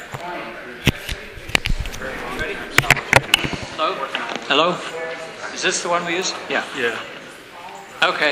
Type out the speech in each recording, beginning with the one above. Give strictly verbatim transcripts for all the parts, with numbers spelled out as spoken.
Hello? Hello? Is this the one we use? Yeah. Yeah. Okay.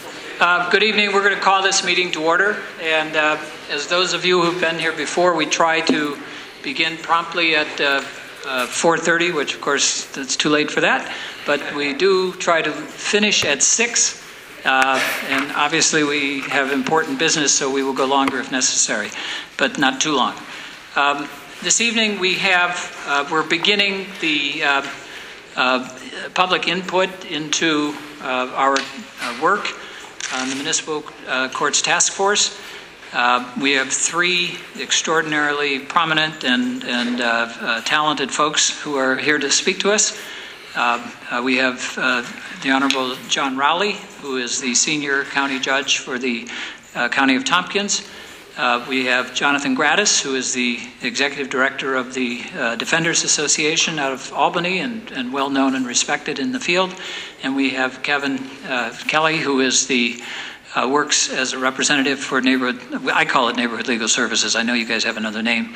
Uh, good evening. We're going to call this meeting to order. And uh, as those of you who've been here before, we try to begin promptly at uh, uh, four thirty, which of course it's too late for that. But we do try to finish at six. Uh, and obviously we have important business, so we will go longer if necessary, but not too long. Um, this evening we have, uh, we're beginning the uh, uh, public input into uh, our uh, work on the Municipal uh, Courts Task Force. Uh, we have three extraordinarily prominent and, and uh, uh, talented folks who are here to speak to us. Uh, uh, we have uh, the Honorable John Rowley, who is the Senior County Judge for the uh, County of Tompkins. Uh, we have Jonathan Gratis, who is the Executive Director of the uh, Defenders Association out of Albany and, and well known and respected in the field. And we have Kevin uh, Kelly, who is the uh, works as a representative for neighborhood, I call it Neighborhood Legal Services. I know you guys have another name.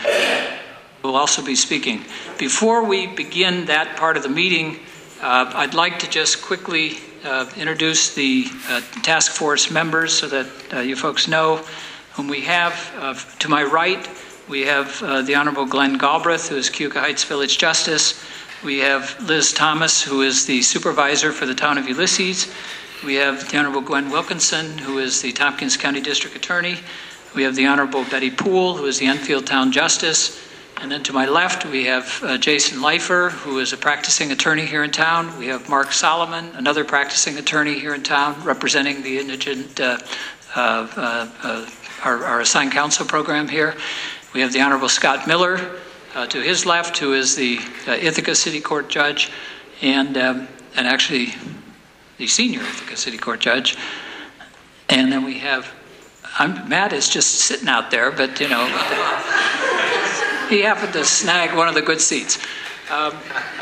Will also be speaking. Before we begin that part of the meeting, uh, I'd like to just quickly uh, introduce the uh, task force members so that uh, you folks know whom we have. Uh, to my right, we have uh, the Honorable Glenn Galbraith, who is Keuka Heights Village Justice. We have Liz Thomas, who is the Supervisor for the Town of Ulysses. We have the Honorable Gwen Wilkinson, who is the Tompkins County District Attorney. We have the Honorable Betty Poole, who is the Enfield Town Justice. And then to my left, we have uh, Jason Leifer, who is a practicing attorney here in town. We have Mark Solomon, another practicing attorney here in town, representing the indigent, uh, uh, uh, uh, our, our assigned counsel program here. We have the Honorable Scott Miller uh, to his left, who is the uh, Ithaca City Court Judge, and, um, and actually the senior Ithaca City Court Judge. And then we have, I'm, Matt is just sitting out there, but you know, he happened to snag one of the good seats. Um,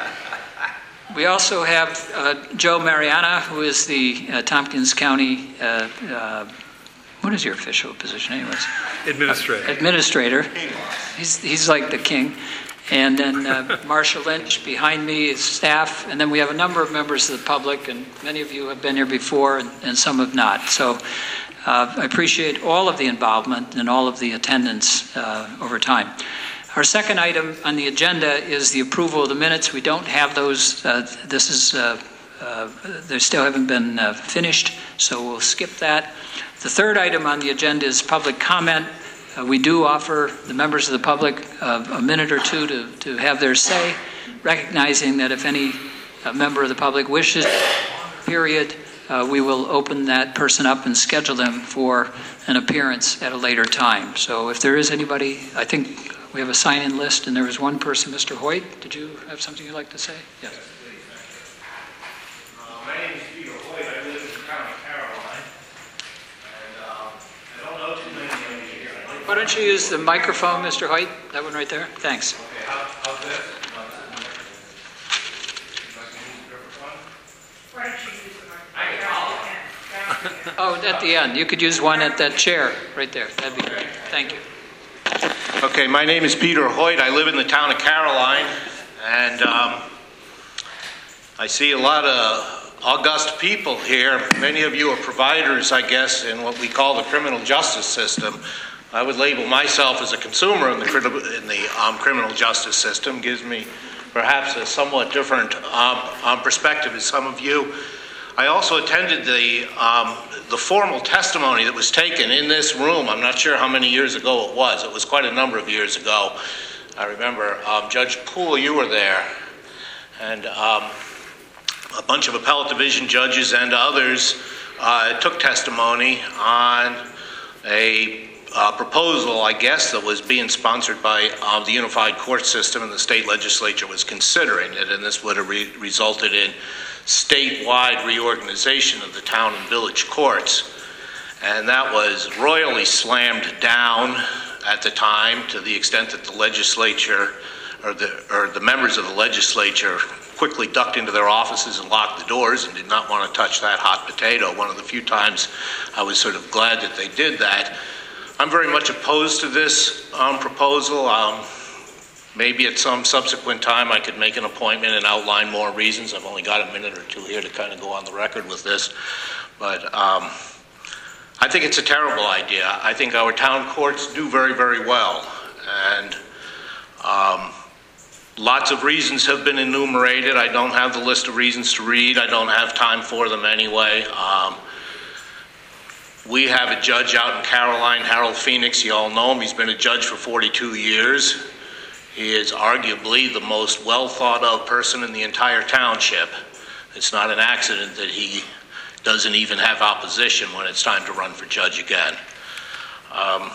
we also have uh, Joe Mariana, who is the uh, Tompkins County, uh, uh, what is your official position anyways? Administrator. Uh, administrator. He's, he's like the king. And then uh, Marsha Lynch behind me is staff. And then we have a number of members of the public, and many of you have been here before and, and some have not. So uh, I appreciate all of the involvement and all of the attendance uh, over time. Our second item on the agenda is the approval of the minutes. We don't have those. Uh, this is, uh, uh, they still haven't been uh, finished, so we'll skip that. The third item on the agenda is public comment. Uh, we do offer the members of the public uh, a minute or two to, to have their say, recognizing that if any uh, member of the public wishes, period, uh, we will open that person up and schedule them for an appearance at a later time. So if there is anybody, I think we have a sign-in list, and there was one person, Mister Hoyt. Did you have something you'd like to say? Yes. Uh, my name is Peter Hoyt. I live in the town of Caroline, and um, I don't know too many of you here. Like Why don't you use the microphone, Mister Hoyt? That one right there. Thanks. Okay, how, how's this? Why don't you use the microphone? I can Oh, at the end. You could use one at that chair right there. That'd be great. Thank you. Okay, my name is Peter Hoyt. I live in the town of Caroline, and um, I see a lot of august people here. Many of you are providers, I guess, in what we call the criminal justice system. I would label myself as a consumer in the, in the um, criminal justice system. Gives me perhaps a somewhat different um, um, perspective as some of you. I also attended the um, the formal testimony that was taken in this room. I'm not sure how many years ago it was. It was quite a number of years ago. I remember um, Judge Poole, you were there, and um, a bunch of appellate division judges and others uh, took testimony on a uh, proposal, I guess, that was being sponsored by uh, the Unified Court System, and the state legislature was considering it, and this would have re- resulted in statewide reorganization of the town and village courts. And that was royally slammed down at the time, to the extent that the legislature or the or the members of the legislature quickly ducked into their offices and locked the doors and did not want to touch that hot potato. One of the few times I was sort of glad that they did that. I'm very much opposed to this um, proposal. Um, maybe at some subsequent time I could make an appointment and outline more reasons. I've only got a minute or two here to kind of go on the record with this. But um, I think it's a terrible idea. I think our town courts do very, very well. And um, lots of reasons have been enumerated. I don't have the list of reasons to read. I don't have time for them anyway. Um, we have a judge out in Caroline, Harold Phoenix. You all know him. He's been a judge for forty-two years. He is arguably the most well thought of person in the entire township. It's not an accident that he doesn't even have opposition when it's time to run for judge again. Um,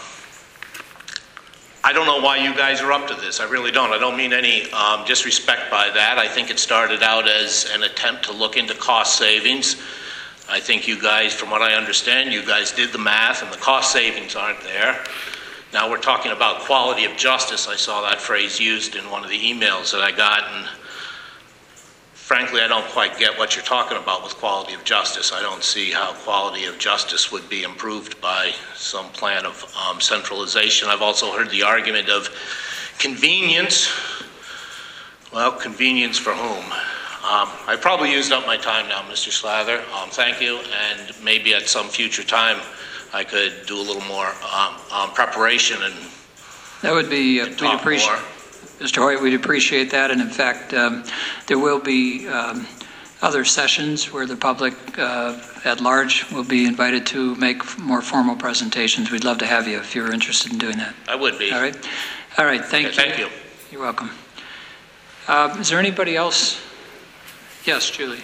I don't know why you guys are up to this. I really don't. I don't mean any um, disrespect by that. I think it started out as an attempt to look into cost savings. I think you guys, from what I understand, you guys did the math and the cost savings aren't there. Now we're talking about quality of justice. I saw that phrase used in one of the emails that I got, and frankly, I don't quite get what you're talking about with quality of justice. I don't see how quality of justice would be improved by some plan of um, centralization. I've also heard the argument of convenience. Well, convenience for whom? Um, I probably used up my time now, Mister Slather. Um, thank you, and maybe at some future time I could do a little more um, um, preparation and that would be uh, we'd appreciate. Mister Hoyt, we'd appreciate that, and in fact, um, there will be um, other sessions where the public uh, at large will be invited to make more formal presentations. We'd love to have you if you're interested in doing that. I would be. All right. All right. Thank okay, you. Thank you. You're welcome. Uh, is there anybody else? Yes, Julie.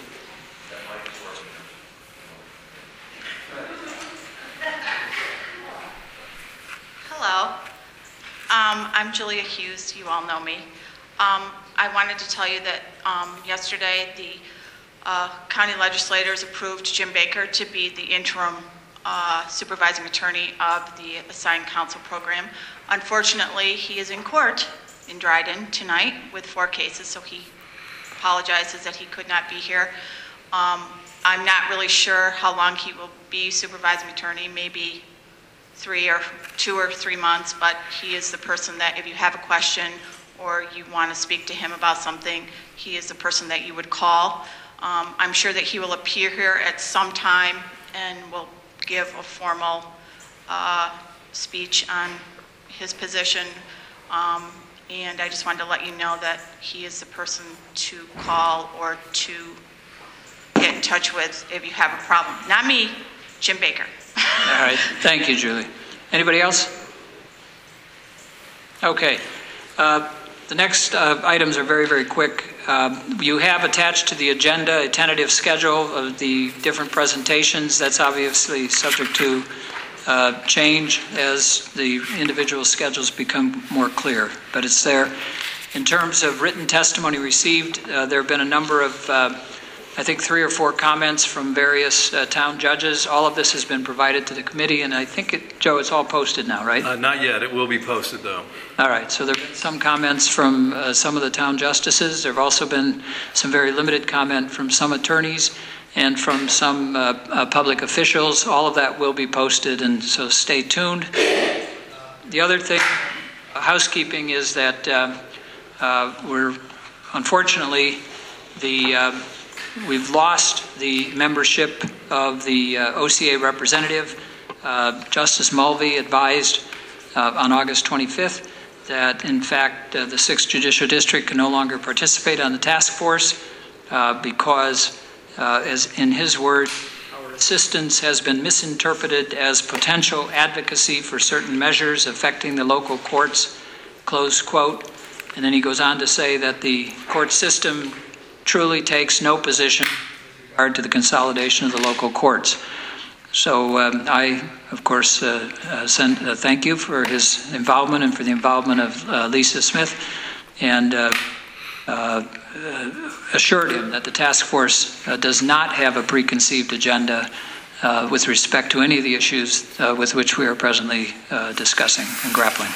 Hello. Um, I'm Julia Hughes. You all know me. Um, I wanted to tell you that um, yesterday the uh, county legislators approved Jim Baker to be the interim uh, supervising attorney of the assigned counsel program. Unfortunately, he is in court in Dryden tonight with four cases, so he apologizes that he could not be here. Um, I'm not really sure how long he will be supervising attorney, maybe three or two or three months, but he is the person that if you have a question or you want to speak to him about something, he is the person that you would call. Um, I'm sure that he will appear here at some time and will give a formal uh, speech on his position. Um, and I just wanted to let you know that he is the person to call or to get in touch with if you have a problem. Not me, Jim Baker. All right. Thank you, Julie. Anybody else? Okay. Uh, the next uh, items are very, very quick. Uh, you have attached to the agenda a tentative schedule of the different presentations. That's obviously subject to uh, change as the individual schedules become more clear, but it's there. In terms of written testimony received, uh, there have been a number of uh, I think three or four comments from various uh, town judges. All of this has been provided to the committee, and I think, it, Joe, it's all posted now, right? Uh, not yet. It will be posted, though. All right. So there have been some comments from uh, some of the town justices. There have also been some very limited comment from some attorneys and from some uh, uh, public officials. All of that will be posted, and so stay tuned. The other thing, uh, housekeeping, is that uh, uh, we're, unfortunately, the... Uh, We've lost the membership of the uh, O C A representative. Uh, Justice Mulvey advised uh, on August twenty-fifth that, in fact, uh, the sixth Judicial District can no longer participate on the task force uh, because, uh, as in his words, our assistance has been misinterpreted as potential advocacy for certain measures affecting the local courts, close quote. And then he goes on to say that the court system truly takes no position with regard to the consolidation of the local courts. So um, I, of course, uh, uh, send uh, thank you for his involvement and for the involvement of uh, Lisa Smith, and uh, uh, assured him that the task force uh, does not have a preconceived agenda uh, with respect to any of the issues uh, with which we are presently uh, discussing and grappling.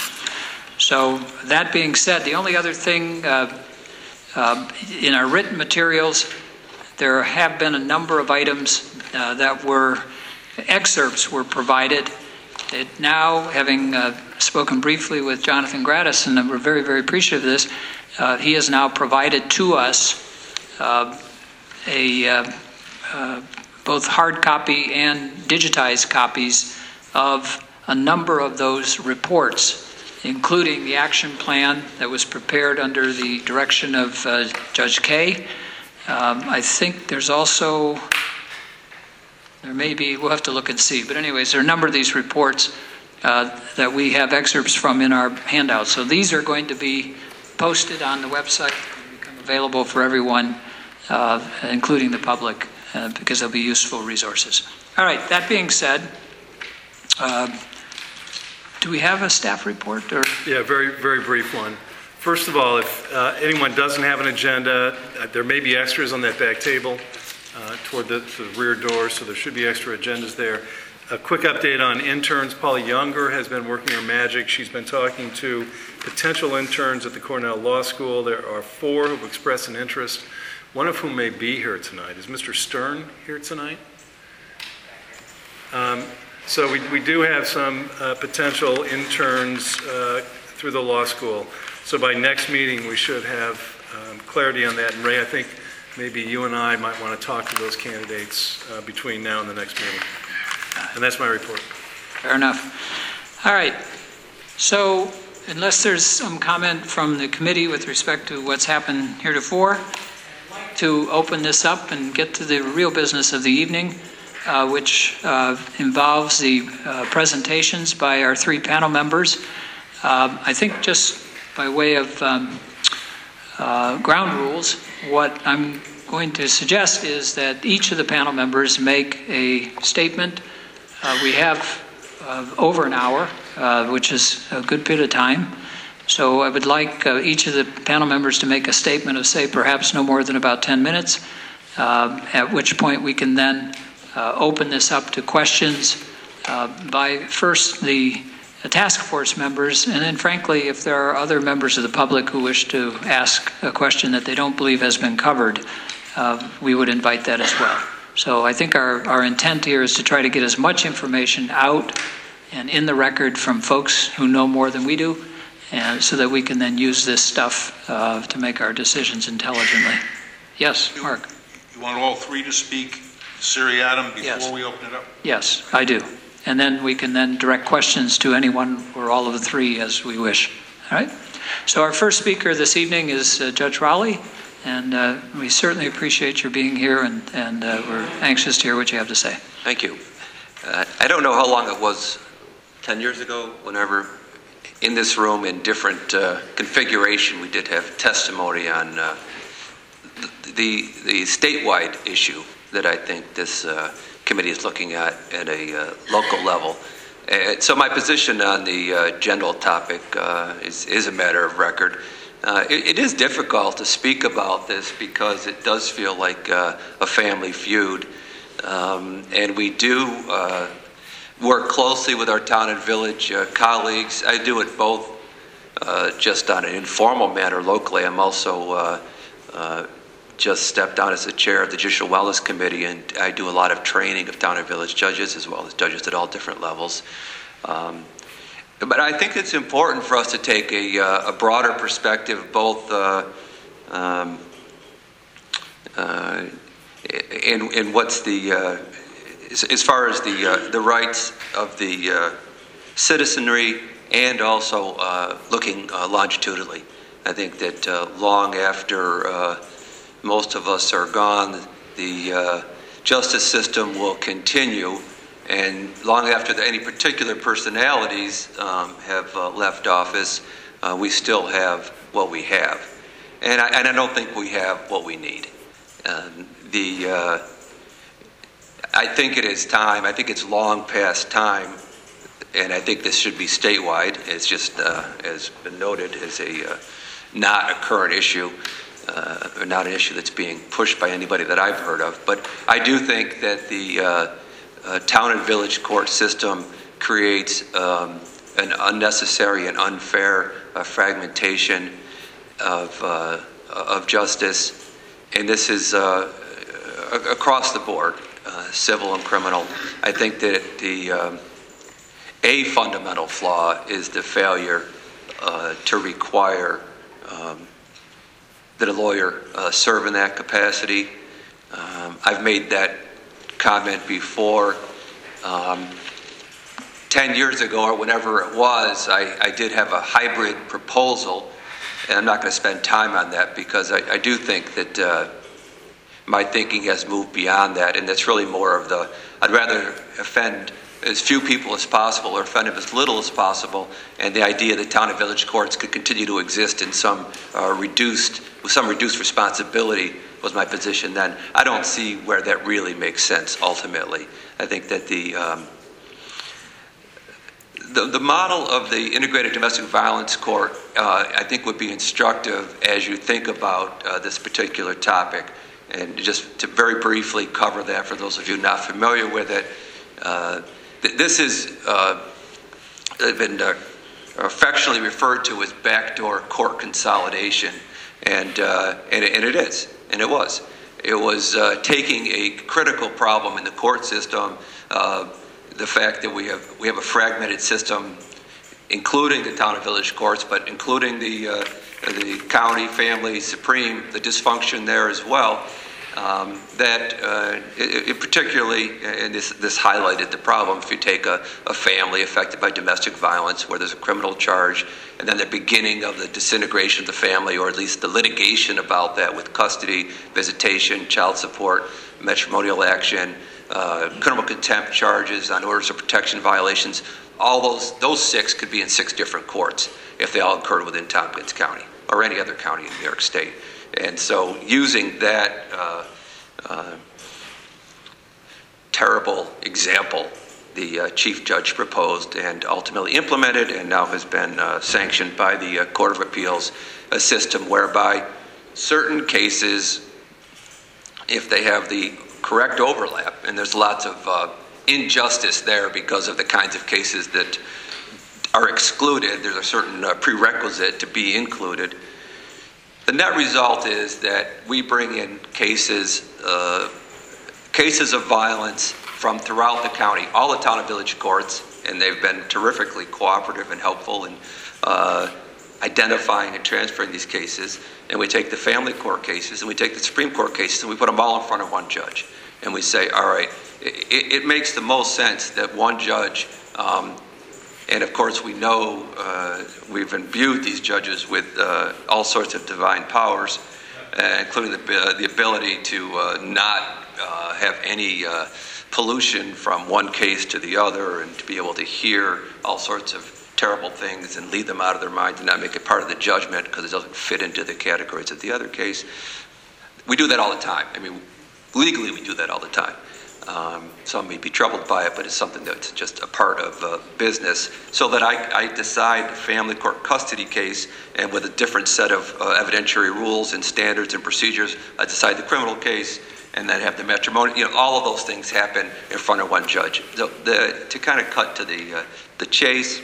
So that being said, the only other thing uh, Uh, in our written materials, there have been a number of items uh, that were, excerpts were provided. It now, having uh, spoken briefly with Jonathan Gratis, and we're very, very appreciative of this. Uh, he has now provided to us uh, a uh, uh, both hard copy and digitized copies of a number of those reports, including the action plan that was prepared under the direction of uh, Judge Kaye. Um, I think there's also, there may be, we'll have to look and see, but anyways, there are a number of these reports uh, that we have excerpts from in our handout. So these are going to be posted on the website and become available for everyone, uh, including the public, uh, because they'll be useful resources. All right, that being said, uh, do we have a staff report? Or? Yeah, very, very brief one. First of all, if uh, anyone doesn't have an agenda, uh, there may be extras on that back table uh, toward the, the rear door, so there should be extra agendas there. A quick update on interns. Paula Younger has been working her magic. She's been talking to potential interns at the Cornell Law School. There are four who have expressed an interest, one of whom may be here tonight. Is Mister Stern here tonight? Um, So we, we do have some uh, potential interns uh, through the law school. So by next meeting, we should have um, clarity on that. And Ray, I think maybe you and I might want to talk to those candidates uh, between now and the next meeting. And that's my report. Fair enough. All right. So unless there's some comment from the committee with respect to what's happened heretofore, I'd like to open this up and get to the real business of the evening. Uh, which uh, involves the uh, presentations by our three panel members. Uh, I think just by way of um, uh, ground rules, what I'm going to suggest is that each of the panel members make a statement. Uh, we have uh, over an hour, uh, which is a good bit of time. So I would like uh, each of the panel members to make a statement of, say, perhaps no more than about ten minutes, uh, at which point we can then Uh, open this up to questions uh, by first the, the task force members, and then frankly, if there are other members of the public who wish to ask a question that they don't believe has been covered, uh, we would invite that as well. So I think our, our intent here is to try to get as much information out and in the record from folks who know more than we do, and so that we can then use this stuff uh, to make our decisions intelligently. Yes, Mark. You want all three to speak seriatim before Yes. we open it up? Yes, I do. And then we can then direct questions to anyone or all of the three as we wish. All right? So our first speaker this evening is uh, Judge Rowley, and uh, we certainly appreciate your being here, and, and uh, we're anxious to hear what you have to say. Thank you. Uh, I don't know how long it was, ten years ago, whenever in this room in different uh, configuration we did have testimony on uh, the, the statewide issue that I think this uh, committee is looking at at a uh, local level. Uh, so my position on the uh, general topic uh, is, is a matter of record. Uh, it, it is difficult to speak about this because it does feel like uh, a family feud. Um, and we do uh, work closely with our town and village uh, colleagues. I do it both uh, just on an informal manner locally. I'm also uh, uh, just stepped down as the chair of the Judicial Wellness Committee, and I do a lot of training of town and village judges as well as judges at all different levels. Um, but I think it's important for us to take a, uh, a broader perspective, both uh, um, uh, in, in what's the, uh, as, as far as the, uh, the rights of the uh, citizenry, and also uh, looking uh, longitudinally. I think that uh, long after uh, most of us are gone, the uh, justice system will continue, and long after the, any particular personalities um, have uh, left office, uh, we still have what we have. And I, and I don't think we have what we need. Uh, the uh, I think it is time, I think it's long past time, and I think this should be statewide. It's just, uh, as been noted, as a uh, not a current issue. Uh, or not an issue that's being pushed by anybody that I've heard of. But I do think that the uh, uh, town and village court system creates um, an unnecessary and unfair uh, fragmentation of, uh, of justice. And this is uh, across the board, uh, civil and criminal. I think that the um, a fundamental flaw is the failure uh, to require um, that a lawyer uh, serve in that capacity. Um, I've made that comment before. Um, Ten years ago, or whenever it was, I, I did have a hybrid proposal, and I'm not going to spend time on that because I, I do think that uh, my thinking has moved beyond that, and that's really more of the, I'd rather offend as few people as possible or offend them as little as possible, and the idea that town and village courts could continue to exist in some uh, reduced, with some reduced responsibility was my position then. I don't see where that really makes sense ultimately. I think that the um, The, the model of the integrated domestic violence court, uh, I think, would be instructive as you think about uh, this particular topic. And just to very briefly cover that for those of you not familiar with it, uh, th- this is uh, been uh, affectionately referred to as backdoor court consolidation, and uh, and, and it is, and it was. It was uh, taking a critical problem in the court system. Uh, The fact that we have we have a fragmented system, including the town and village courts, but including the uh, the county, family, supreme, the dysfunction there as well. Um, that uh, it, it particularly, and this this highlighted the problem. If you take a, a family affected by domestic violence, where there's a criminal charge, and then the beginning of the disintegration of the family, or at least the litigation about that with custody, visitation, child support, matrimonial action. Uh, criminal contempt charges on orders of protection violations, all those those six could be in six different courts if they all occurred within Tompkins County or any other county in New York State. And so using that uh, uh, terrible example, the uh, chief judge proposed and ultimately implemented and now has been uh, sanctioned by the uh, Court of Appeals, a system whereby certain cases, if they have the correct overlap, and there's lots of uh, injustice there because of the kinds of cases that are excluded. There's a certain uh, prerequisite to be included. The net result is that we bring in cases, uh, cases of violence from throughout the county, all the town and village courts, and they've been terrifically cooperative and helpful in uh, identifying and transferring these cases. And we take the family court cases and we take the Supreme Court cases and we put them all in front of one judge. And we say, all right, it, it makes the most sense that one judge, um, and of course we know uh, we've imbued these judges with uh, all sorts of divine powers, uh, including the, uh, the ability to uh, not uh, have any uh, pollution from one case to the other, and to be able to hear all sorts of terrible things and lead them out of their minds and not make it part of the judgment because it doesn't fit into the categories of the other case. We do that all the time. I mean, legally we do that all the time. Um, some may be troubled by it, but it's something that's just a part of uh, business. So that I, I decide the family court custody case, and with a different set of uh, evidentiary rules and standards and procedures, I decide the criminal case, and then have the matrimonial. You know, all of those things happen in front of one judge. So the, to kind of cut to the uh, the chase,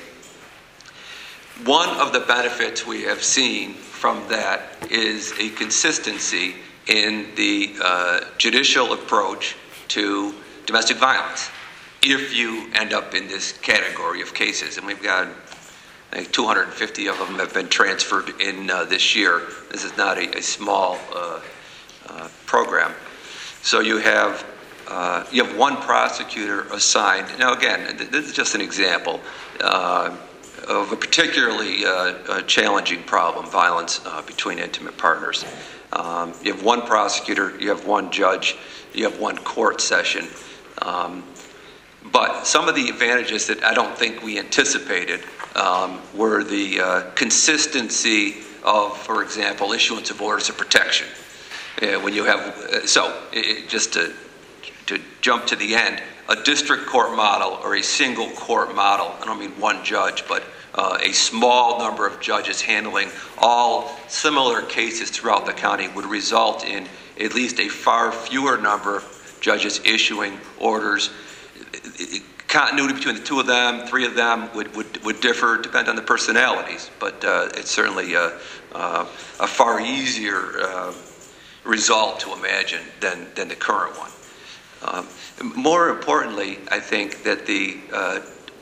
one of the benefits we have seen from that is a consistency in the uh, judicial approach to domestic violence, if you end up in this category of cases. And we've got, I think, two hundred fifty of them have been transferred in uh, this year. This is not a, a small uh, uh, program. So you have uh, you have one prosecutor assigned. Now, again, this is just an example uh, of a particularly uh, uh, challenging problem: violence uh, between intimate partners. Um, you have one prosecutor, you have one judge, you have one court session. Um, but some of the advantages that I don't think we anticipated um, were the uh, consistency of, for example, issuance of orders of protection. Uh, when you have, uh, so it, just to, to jump to the end, a district court model or a single court model, I don't mean one judge, but uh, a small number of judges handling all similar cases throughout the county would result in at least a far fewer number of judges issuing orders. Continuity between the two of them, three of them would, would, would differ, depend on the personalities, but uh, it's certainly a, uh, a far easier uh, result to imagine than, than the current one. Um, more importantly, I think that the uh,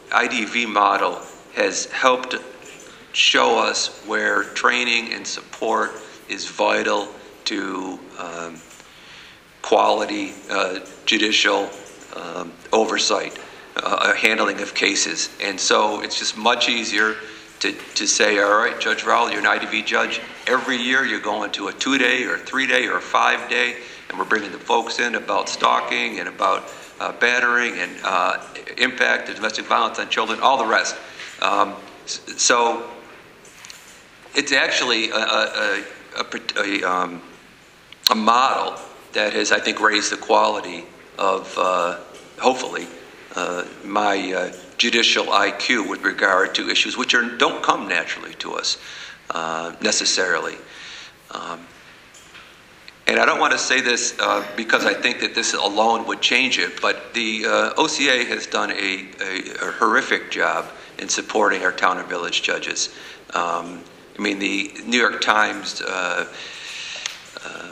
I D V model has helped show us where training and support is vital to um, quality uh, judicial um, oversight, uh, handling of cases. And so it's just much easier to, to say, all right, Judge Rowley, you're an I D V judge. Every year you're going to a two-day or three-day or five-day, and we're bringing the folks in about stalking and about uh, battering and uh, impact of domestic violence on children, all the rest. Um, so it's actually a, a, a, a, um, a model that has, I think, raised the quality of, uh, hopefully, uh, my uh, judicial I Q with regard to issues which are, don't come naturally to us uh, necessarily. Um, and I don't want to say this uh, because I think that this alone would change it, but the uh, O C A has done a, a, a horrific job in supporting our town and village judges. Um, I mean, the New York Times uh, uh,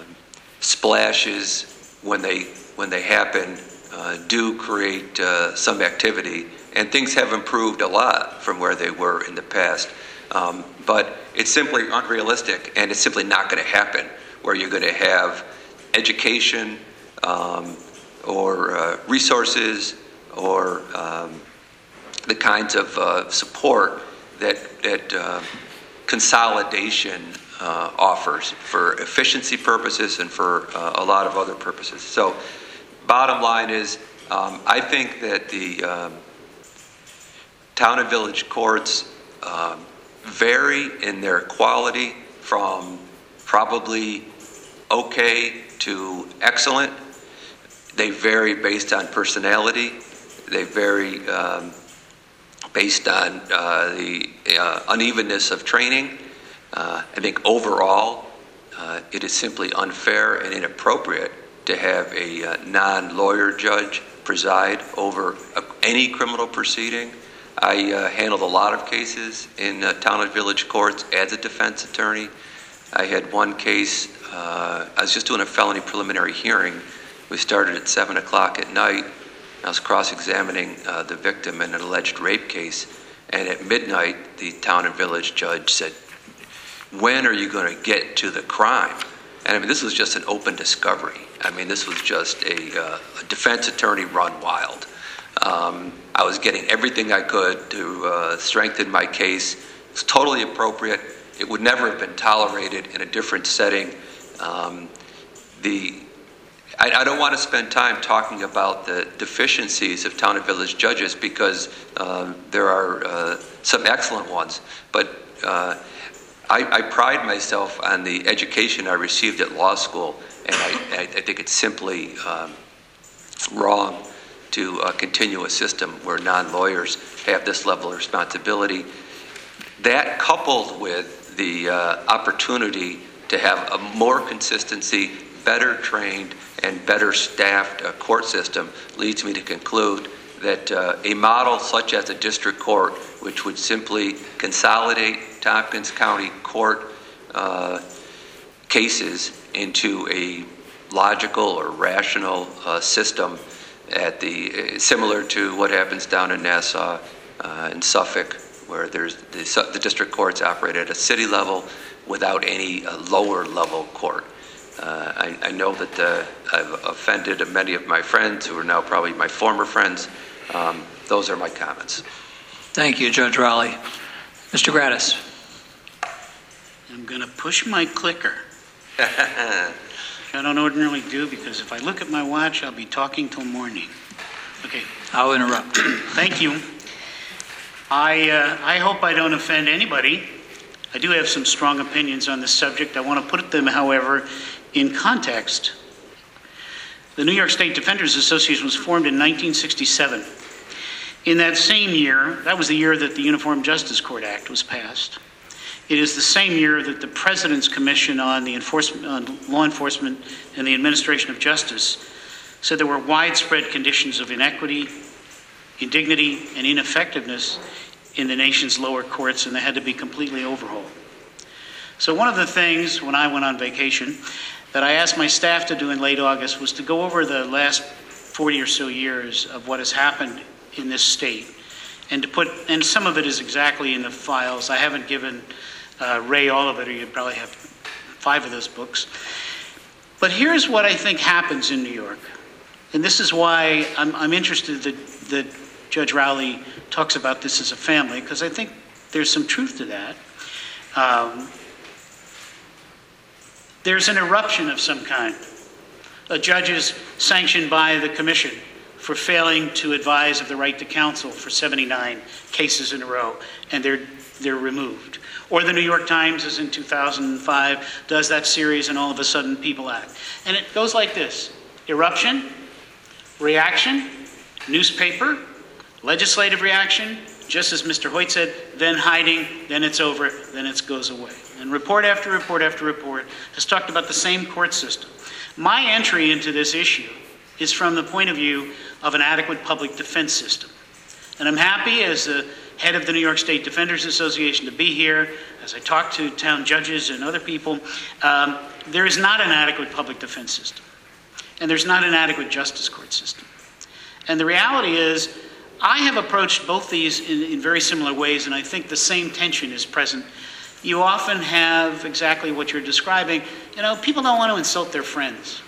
splashes when they when they happen uh, do create uh, some activity, and things have improved a lot from where they were in the past. Um, but it's simply unrealistic, and it's simply not going to happen where you're going to have education um, or uh, resources or um, the kinds of uh, support that that uh, consolidation uh, offers for efficiency purposes and for uh, a lot of other purposes. So bottom line is, um, I think that the um, town and village courts um, vary in their quality from probably okay to excellent. They vary based on personality. They vary um, based on uh, the uh, unevenness of training. Uh, I think overall, uh, it is simply unfair and inappropriate to have a uh, non-lawyer judge preside over a, any criminal proceeding. I uh, handled a lot of cases in uh, town and village courts as a defense attorney. I had one case, uh, I was just doing a felony preliminary hearing. We started at seven o'clock at night. I was cross-examining uh, the victim in an alleged rape case, and at midnight, the town and village judge said, "When are you going to get to the crime?" And I mean, this was just an open discovery. I mean, this was just a, uh, a defense attorney run wild. Um, I was getting everything I could to uh, strengthen my case. It was totally appropriate. It would never have been tolerated in a different setting. Um, the I, I don't want to spend time talking about the deficiencies of town and village judges because uh, there are uh, some excellent ones. But uh, I, I pride myself on the education I received at law school, and I, I think it's simply um, wrong to uh, continue a system where non-lawyers have this level of responsibility. That, coupled with the uh, opportunity to have a more consistency, better trained, and better staffed uh, court system, leads me to conclude that uh, a model such as a district court, which would simply consolidate Tompkins County court uh, cases into a logical or rational uh, system at the uh, similar to what happens down in Nassau uh, and Suffolk, where there's the, the district courts operate at a city level without any uh, lower level court. Uh, I, I know that uh, I've offended many of my friends who are now probably my former friends. Um, those are my comments. Thank you, Judge Rowley. Mister Gratis. I'm going to push my clicker. I don't ordinarily do because if I look at my watch, I'll be talking till morning. Okay. I'll interrupt. Thank you. I, uh, I hope I don't offend anybody. I do have some strong opinions on this subject. I want to put them, however, in context. The New York State Defenders Association was formed in nineteen sixty-seven. In that same year, that was the year that the Uniform Justice Court Act was passed. It is the same year that the President's Commission on the Enforcement, on Law Enforcement and the Administration of Justice said there were widespread conditions of inequity, indignity, and ineffectiveness in the nation's lower courts, and they had to be completely overhauled. So one of the things when I went on vacation that I asked my staff to do in late August was to go over the last forty or so years of what has happened in this state And to put, and some of it is exactly in the files. I haven't given uh, Ray all of it, or you'd probably have five of those books. But here's what I think happens in New York. And this is why I'm, I'm interested that, that Judge Rowley talks about this as a family, because I think there's some truth to that. Um, there's an eruption of some kind. A judge is sanctioned by the commission for failing to advise of the right to counsel for seventy-nine cases in a row, and they're, they're removed. Or the New York Times, as in two thousand five, does that series, and all of a sudden people act. And it goes like this: eruption, reaction, newspaper, legislative reaction, just as Mister Hoyt said, then hiding, then it's over, then it goes away. And report after report after report has talked about the same court system. My entry into this issue is from the point of view of an adequate public defense system. And I'm happy, as the head of the New York State Defenders Association, to be here. As I talk to town judges and other people, um, there is not an adequate public defense system. And there's not an adequate justice court system. And the reality is, I have approached both these in, in very similar ways, and I think the same tension is present. You often have exactly what you're describing. You know, people don't want to insult their friends.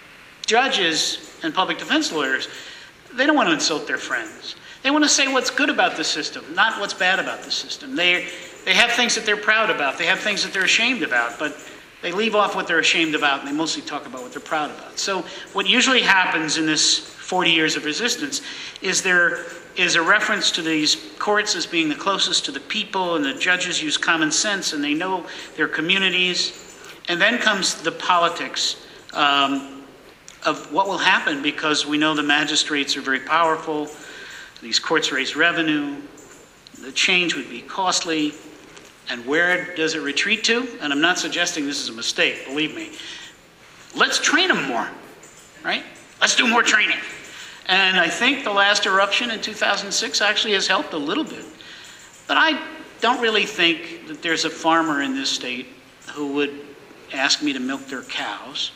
Judges and public defense lawyers, they don't want to insult their friends. They want to say what's good about the system, not what's bad about the system. They, they have things that they're proud about. They have things that they're ashamed about, but they leave off what they're ashamed about, and they mostly talk about what they're proud about. So what usually happens in this forty years of resistance is there is a reference to these courts as being the closest to the people, and the judges use common sense, and they know their communities. And then comes the politics um, of what will happen, because we know the magistrates are very powerful. These courts raise revenue. The change would be costly. And where does it retreat to? And I'm not suggesting this is a mistake, believe me. Let's train them more, right? Let's do more training. And I think the last eruption in two thousand six actually has helped a little bit. But I don't really think that there's a farmer in this state who would ask me to milk their cows.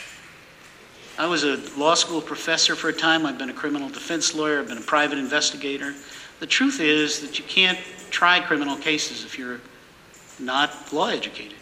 I was a law school professor for a time. I've been a criminal defense lawyer. I've been a private investigator. The truth is that you can't try criminal cases if you're not law educated.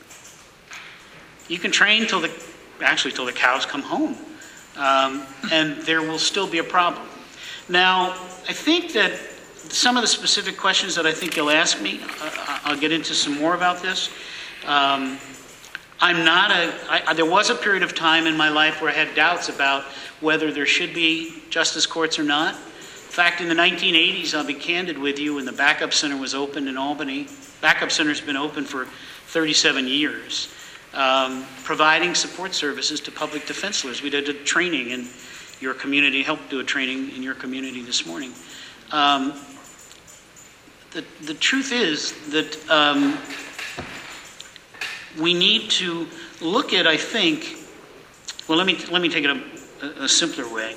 You can train till the, actually till the cows come home, um, and there will still be a problem. Now, I think that some of the specific questions that I think you'll ask me, uh, I'll get into some more about this. Um, I'm not a, I, there was a period of time in my life where I had doubts about whether there should be justice courts or not. In fact, in the nineteen eighties, I'll be candid with you, when the Backup Center was opened in Albany. Backup Center's been open for thirty-seven years, um, providing support services to public defense lawyers. We did a training in your community, helped do a training in your community this morning. Um, the, the truth is that um, we need to look at, I think, well, let me, let me take it a, a simpler way.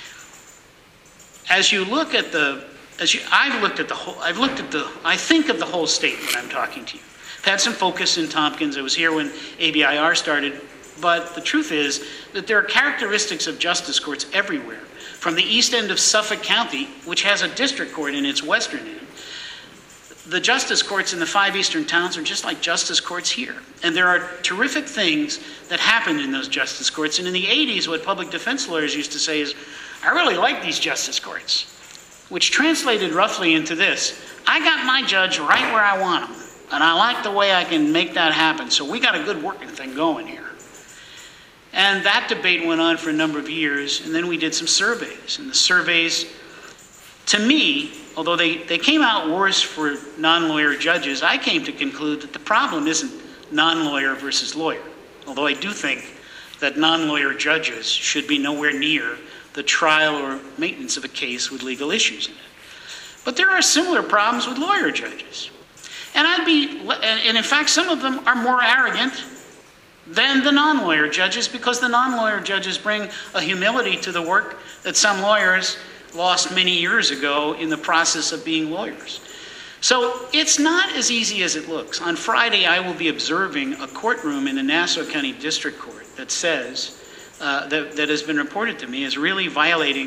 As you look at the, as you, I've looked at the whole, I've looked at the, I think of the whole state when I'm talking to you. I've had some focus in Tompkins. I was here when A B I R started, but the truth is that there are characteristics of justice courts everywhere. From the east end of Suffolk County, which has a district court in its western end, the justice courts in the five eastern towns are just like justice courts here. And there are terrific things that happen in those justice courts. And in the eighties, what public defense lawyers used to say is, I really like these justice courts, which translated roughly into this: I got my judge right where I want him, and I like the way I can make that happen, so we got a good working thing going here. And that debate went on for a number of years, and then we did some surveys. And the surveys, to me, although they, they came out worse for non-lawyer judges, I came to conclude that the problem isn't non-lawyer versus lawyer, although I do think that non-lawyer judges should be nowhere near the trial or maintenance of a case with legal issues in it. But there are similar problems with lawyer judges. And I'd be, and in fact, some of them are more arrogant than the non-lawyer judges, because the non-lawyer judges bring a humility to the work that some lawyers lost many years ago in the process of being lawyers. So it's not as easy as it looks. On Friday, I will be observing a courtroom in the Nassau County District Court that says, uh, that, that has been reported to me as really violating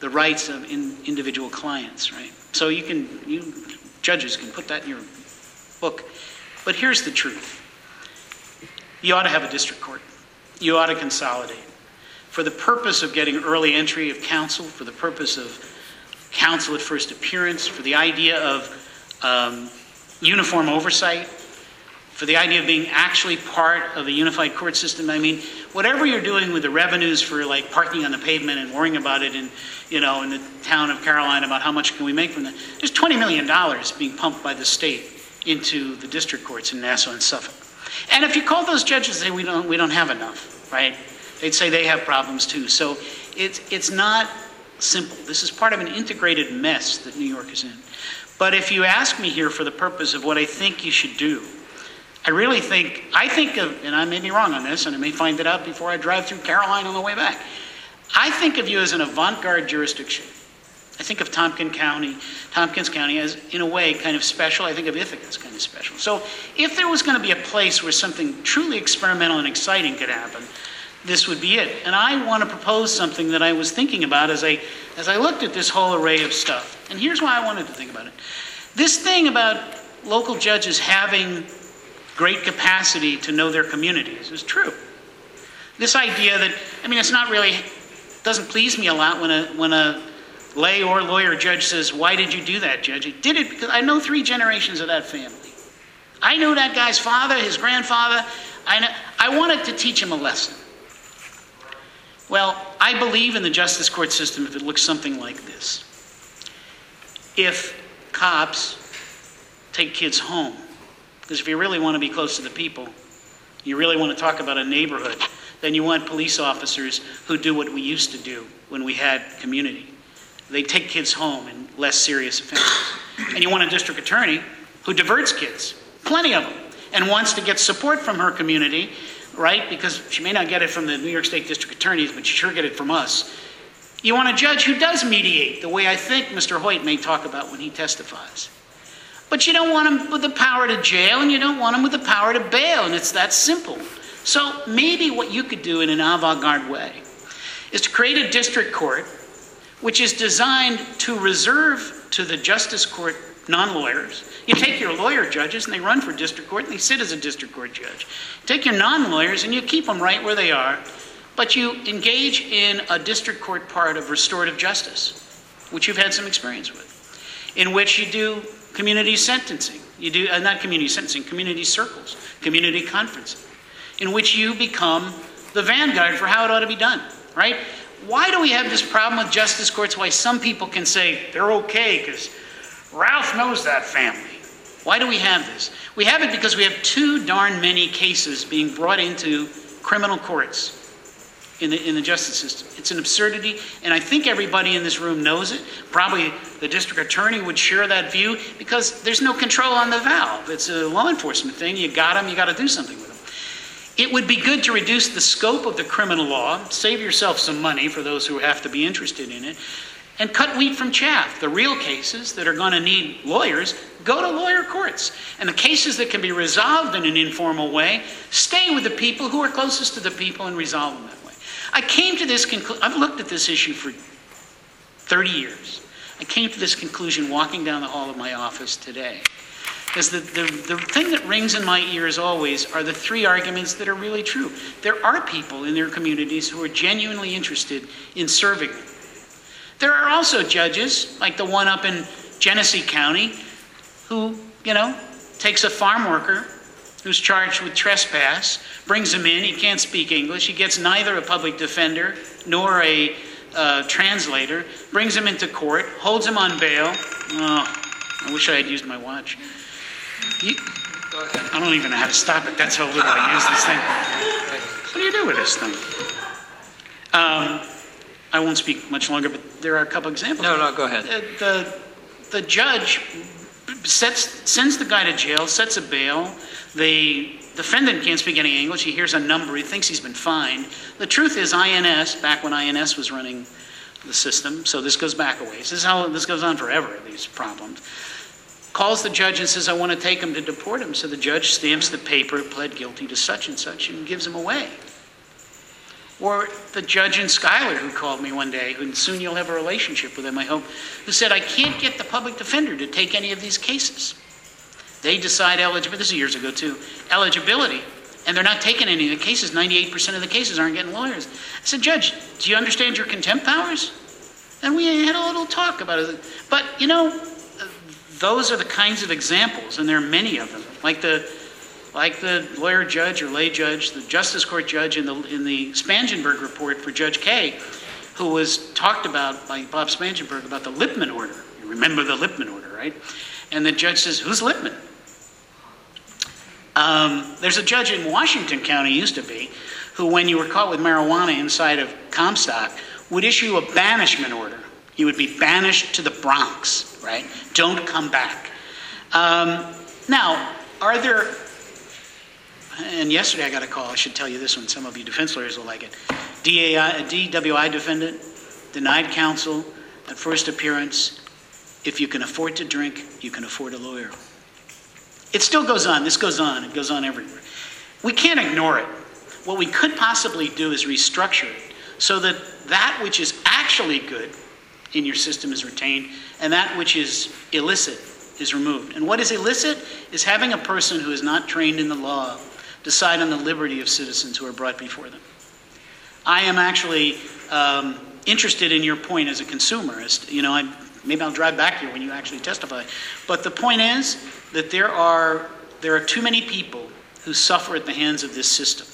the rights of in, individual clients, right? So you can, you judges can put that in your book. But here's the truth. You ought to have a district court. You ought to consolidate. For the purpose of getting early entry of counsel, for the purpose of counsel at first appearance, for the idea of um, uniform oversight, for the idea of being actually part of a unified court system. I mean, whatever you're doing with the revenues for like parking on the pavement and worrying about it in, you know, in the town of Caroline about how much can we make from that, there's twenty million dollars being pumped by the state into the district courts in Nassau and Suffolk. And if you call those judges and say, we don't, we don't have enough, right? They'd say they have problems too. So it's, it's not simple. This is part of an integrated mess that New York is in. But if you ask me here for the purpose of what I think you should do, I really think, I think of, and I may be wrong on this, and I may find it out before I drive through Caroline on the way back. I think of you as an avant-garde jurisdiction. I think of Tompkins County, Tompkins County as, in a way, kind of special. I think of Ithaca as kind of special. So if there was going to be a place where something truly experimental and exciting could happen, this would be it. And I want to propose something that I was thinking about as I, as I looked at this whole array of stuff. And here's why I wanted to think about it. This thing about local judges having great capacity to know their communities is true. This idea that, I mean, it's not really, doesn't please me a lot when a, when a lay or lawyer judge says, why did you do that, Judge? I did it because I know three generations of that family. I knew that guy's father, his grandfather. I, know, I wanted to teach him a lesson. Well, I believe in the justice court system if it looks something like this. If cops take kids home, because if you really want to be close to the people, you really want to talk about a neighborhood, then you want police officers who do what we used to do when we had community. They take kids home in less serious offenses. And you want a district attorney who diverts kids, plenty of them, and wants to get support from her community, right? Because she may not get it from the New York State district attorneys, but she sure get it from us. You want a judge who does mediate, the way I think Mister Hoyt may talk about when he testifies. But you don't want him with the power to jail, and you don't want him with the power to bail, and it's that simple. So maybe what you could do in an avant-garde way is to create a district court which is designed to reserve to the justice court non-lawyers. You take your lawyer judges, and they run for district court, and they sit as a district court judge. Take your non-lawyers, and you keep them right where they are, but you engage in a district court part of restorative justice, which you've had some experience with, in which you do community sentencing. You do, uh, not community sentencing, community circles, community conferencing, in which you become the vanguard for how it ought to be done, right? Why do we have this problem with justice courts? Why some people can say they're okay because Ralph knows that family. Why do we have this? We have it because we have too darn many cases being brought into criminal courts in the, in the justice system. It's an absurdity, and I think everybody in this room knows it. Probably the district attorney would share that view because there's no control on the valve. It's a law enforcement thing. You got them, you got to do something with them. It would be good to reduce the scope of the criminal law, save yourself some money for those who have to be interested in it, and cut wheat from chaff. The real cases that are going to need lawyers, go to lawyer courts. And the cases that can be resolved in an informal way, stay with the people who are closest to the people and resolve them that way. I came to this conclusion, I've looked at this issue for thirty years. I came to this conclusion walking down the hall of my office today. Because the, the, the thing that rings in my ears always are the three arguments that are really true. There are people in their communities who are genuinely interested in serving them. There are also judges, like the one up in Genesee County, who, you know, takes a farm worker who's charged with trespass, brings him in, he can't speak English, he gets neither a public defender nor a uh, translator, brings him into court, holds him on bail. Oh, I wish I had used my watch. You, I don't even know how to stop it. That's how little I use this thing. What do you do with this thing? Um, I won't speak much longer, but there are a couple examples. No, no, go ahead. The, the, the judge sets, sends the guy to jail, sets a bail. The defendant can't speak any English. He hears a number. He thinks he's been fined. The truth is I N S, back when I N S was running the system, so this goes back a ways. This is how this goes on forever, these problems. Calls the judge and says, I want to take him to deport him. So the judge stamps the paper, pled guilty to such and such, and gives him away. Or the judge in Schuyler who called me one day, and soon you'll have a relationship with him, I hope, who said, I can't get the public defender to take any of these cases. They decide eligibility, this is years ago too, eligibility, and they're not taking any of the cases. ninety-eight percent of the cases aren't getting lawyers. I said, Judge, do you understand your contempt powers? And we had a little talk about it. But, you know, those are the kinds of examples, and there are many of them. Like the like the lawyer judge or lay judge, the Justice Court judge in the in the Spangenberg report for Judge Kaye, who was talked about by Bob Spangenberg about the Lippman order. You remember the Lippman order, right? And the judge says, who's Lippman? Um, there's a judge in Washington County, used to be, who when you were caught with marijuana inside of Comstock, would issue a banishment order. You would be banished to the Bronx, right? Don't come back. Um, now, are there, and yesterday I got a call, I should tell you this one, some of you defense lawyers will like it. D A I, a D W I defendant, denied counsel at first appearance. If you can afford to drink, you can afford a lawyer. It still goes on. This goes on. It goes on everywhere. We can't ignore it. What we could possibly do is restructure it so that that which is actually good in your system is retained and that which is illicit is removed. And what is illicit is having a person who is not trained in the law decide on the liberty of citizens who are brought before them. I am actually um, interested in your point as a consumerist. You know, I, maybe I'll drive back here when you actually testify. But the point is that there are there are too many people who suffer at the hands of this system.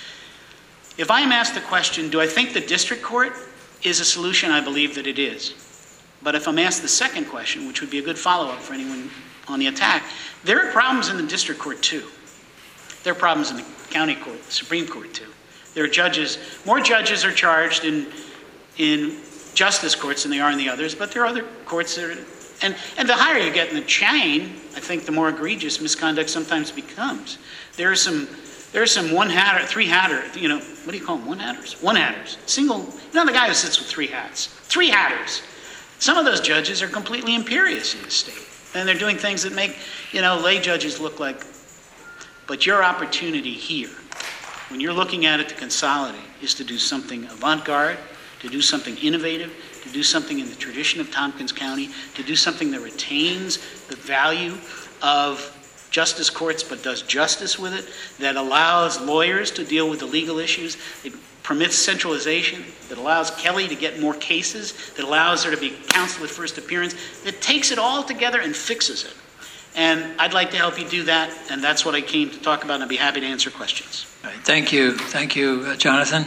If I am asked the question, do I think the district court is a solution? I believe that it is. But if I'm asked the second question, which would be a good follow-up for anyone on the attack, there are problems in the district court too. There are problems in the county court, the Supreme Court too. There are judges, more judges are charged in in justice courts than they are in the others, but there are other courts that are, and, and the higher you get in the chain, I think the more egregious misconduct sometimes becomes. There are some There are some one-hatter, three-hatter, you know, what do you call them, one-hatters? One-hatters, single, you know the guy who sits with three hats, three-hatters. Some of those judges are completely imperious in the state, and they're doing things that make, you know, lay judges look like, but your opportunity here, when you're looking at it to consolidate, is to do something avant-garde, to do something innovative, to do something in the tradition of Tompkins County, to do something that retains the value of justice courts but does justice with it, that allows lawyers to deal with the legal issues, it permits centralization, that allows Kelly to get more cases, that allows there to be counsel at first appearance, that takes it all together and fixes it. And I'd like to help you do that, and that's what I came to talk about, and I'd be happy to answer questions. All right, thank you. Thank you, uh, Jonathan.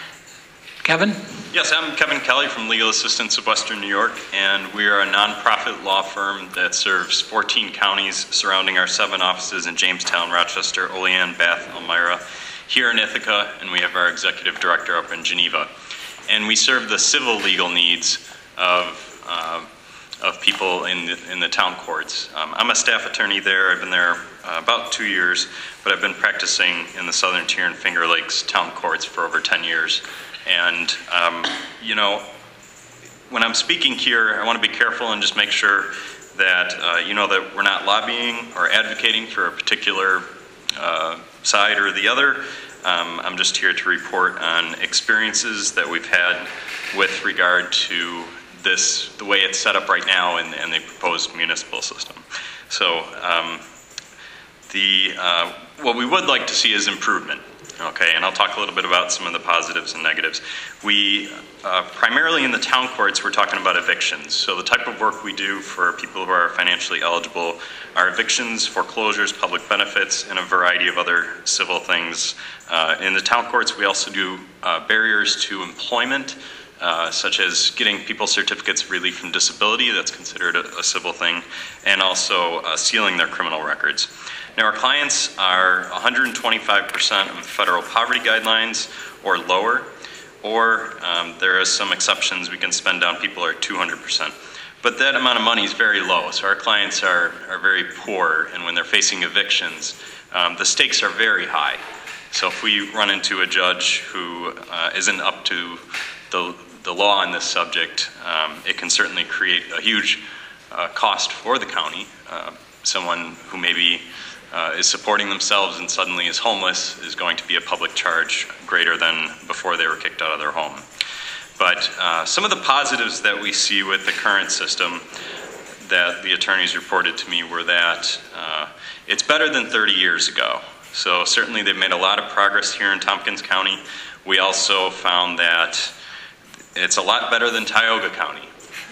Kevin? Yes, I'm Kevin Kelly from Legal Assistance of Western New York, and we are a nonprofit law firm that serves fourteen counties surrounding our seven offices in Jamestown, Rochester, Olean, Bath, Elmira, here in Ithaca, and we have our executive director up in Geneva. And we serve the civil legal needs of uh, of people in the, in the town courts. Um, I'm a staff attorney there. I've been there uh, about two years, but I've been practicing in the Southern Tier and Finger Lakes town courts for over ten years. And, um, you know, when I'm speaking here, I want to be careful and just make sure that, uh, you know, that we're not lobbying or advocating for a particular uh, side or the other. Um, I'm just here to report on experiences that we've had with regard to this, the way it's set up right now in, in the proposed municipal system. So um, the uh, what we would like to see is improvement. Okay, and I'll talk a little bit about some of the positives and negatives. We, uh, primarily in the town courts, we're talking about evictions. So the type of work we do for people who are financially eligible are evictions, foreclosures, public benefits, and a variety of other civil things. Uh, in the town courts, we also do uh, barriers to employment, uh, such as getting people certificates of relief from disability, that's considered a, a civil thing, and also uh, sealing their criminal records. Now, our clients are one hundred twenty-five percent of federal poverty guidelines or lower, or um, there are some exceptions. We can spend down people are two hundred percent. But that amount of money is very low, so our clients are, are very poor, and when they're facing evictions, um, the stakes are very high. So if we run into a judge who uh, isn't up to the, the law on this subject, um, it can certainly create a huge uh, cost for the county. Uh, someone who maybe uh, is supporting themselves and suddenly is homeless is going to be a public charge greater than before they were kicked out of their home. But uh, some of the positives that we see with the current system that the attorneys reported to me were that uh, it's better than thirty years ago. So certainly they've made a lot of progress here in Tompkins County. We also found that it's a lot better than Tioga County.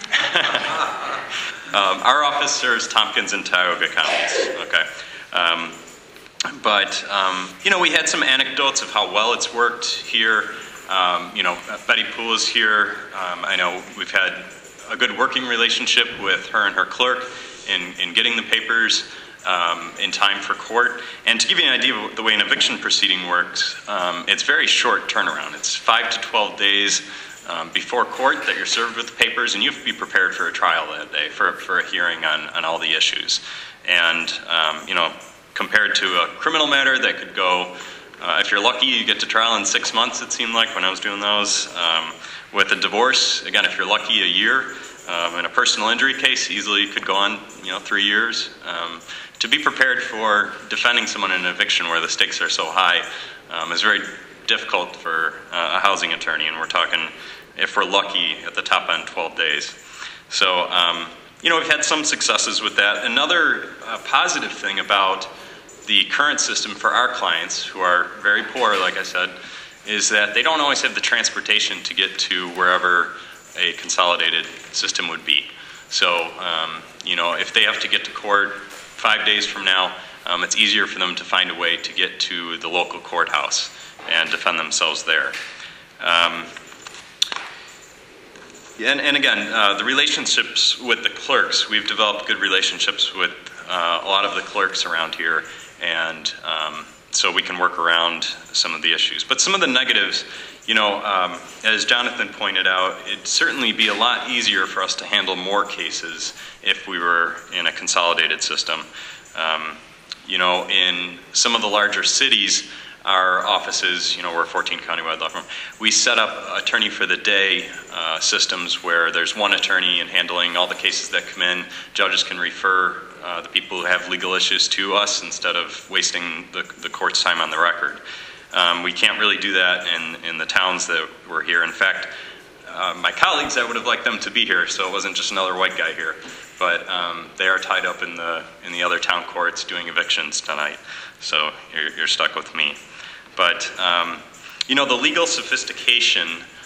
um, our office serves Tompkins and Tioga counties, okay? Um, but, um, you know, we had some anecdotes of how well it's worked here. Um, you know, Betty Poole is here. Um, I know we've had a good working relationship with her and her clerk in, in getting the papers um, in time for court. And to give you an idea of the way an eviction proceeding works, um, it's very short turnaround. It's five to twelve days um, before court that you're served with the papers, and you have to be prepared for a trial that day, for, for a hearing on, on all the issues. And, um, you know, compared to a criminal matter that could go, uh, if you're lucky, you get to trial in six months, it seemed like, when I was doing those. Um, with a divorce, again, if you're lucky, a year. Um, in a personal injury case, easily could go on, you know, three years. Um, to be prepared for defending someone in an eviction where the stakes are so high um, is very difficult for uh, a housing attorney, and we're talking, if we're lucky, at the top end, twelve days. So, um, you know, we've had some successes with that. Another uh, positive thing about the current system for our clients, who are very poor, like I said, is that they don't always have the transportation to get to wherever a consolidated system would be. So, um, you know, if they have to get to court five days from now, um, it's easier for them to find a way to get to the local courthouse and defend themselves there. Um, and, and again, uh, the relationships with the clerks, we've developed good relationships with uh, a lot of the clerks around here, and um, so we can work around some of the issues. But some of the negatives, you know, um, as Jonathan pointed out, it'd certainly be a lot easier for us to handle more cases if we were in a consolidated system. Um, you know, in some of the larger cities, our offices, you know, we're a fourteen county-wide law firm, we set up attorney for the day uh, systems where there's one attorney in handling all the cases that come in. Judges can refer uh, the people who have legal issues to us instead of wasting the, the court's time on the record. Um, we can't really do that in, in the towns that we're here. In fact, uh, my colleagues, I would have liked them to be here, so it wasn't just another white guy here. But um, they are tied up in the in the other town courts doing evictions tonight, so you're, you're stuck with me. But um, you know, the legal sophistication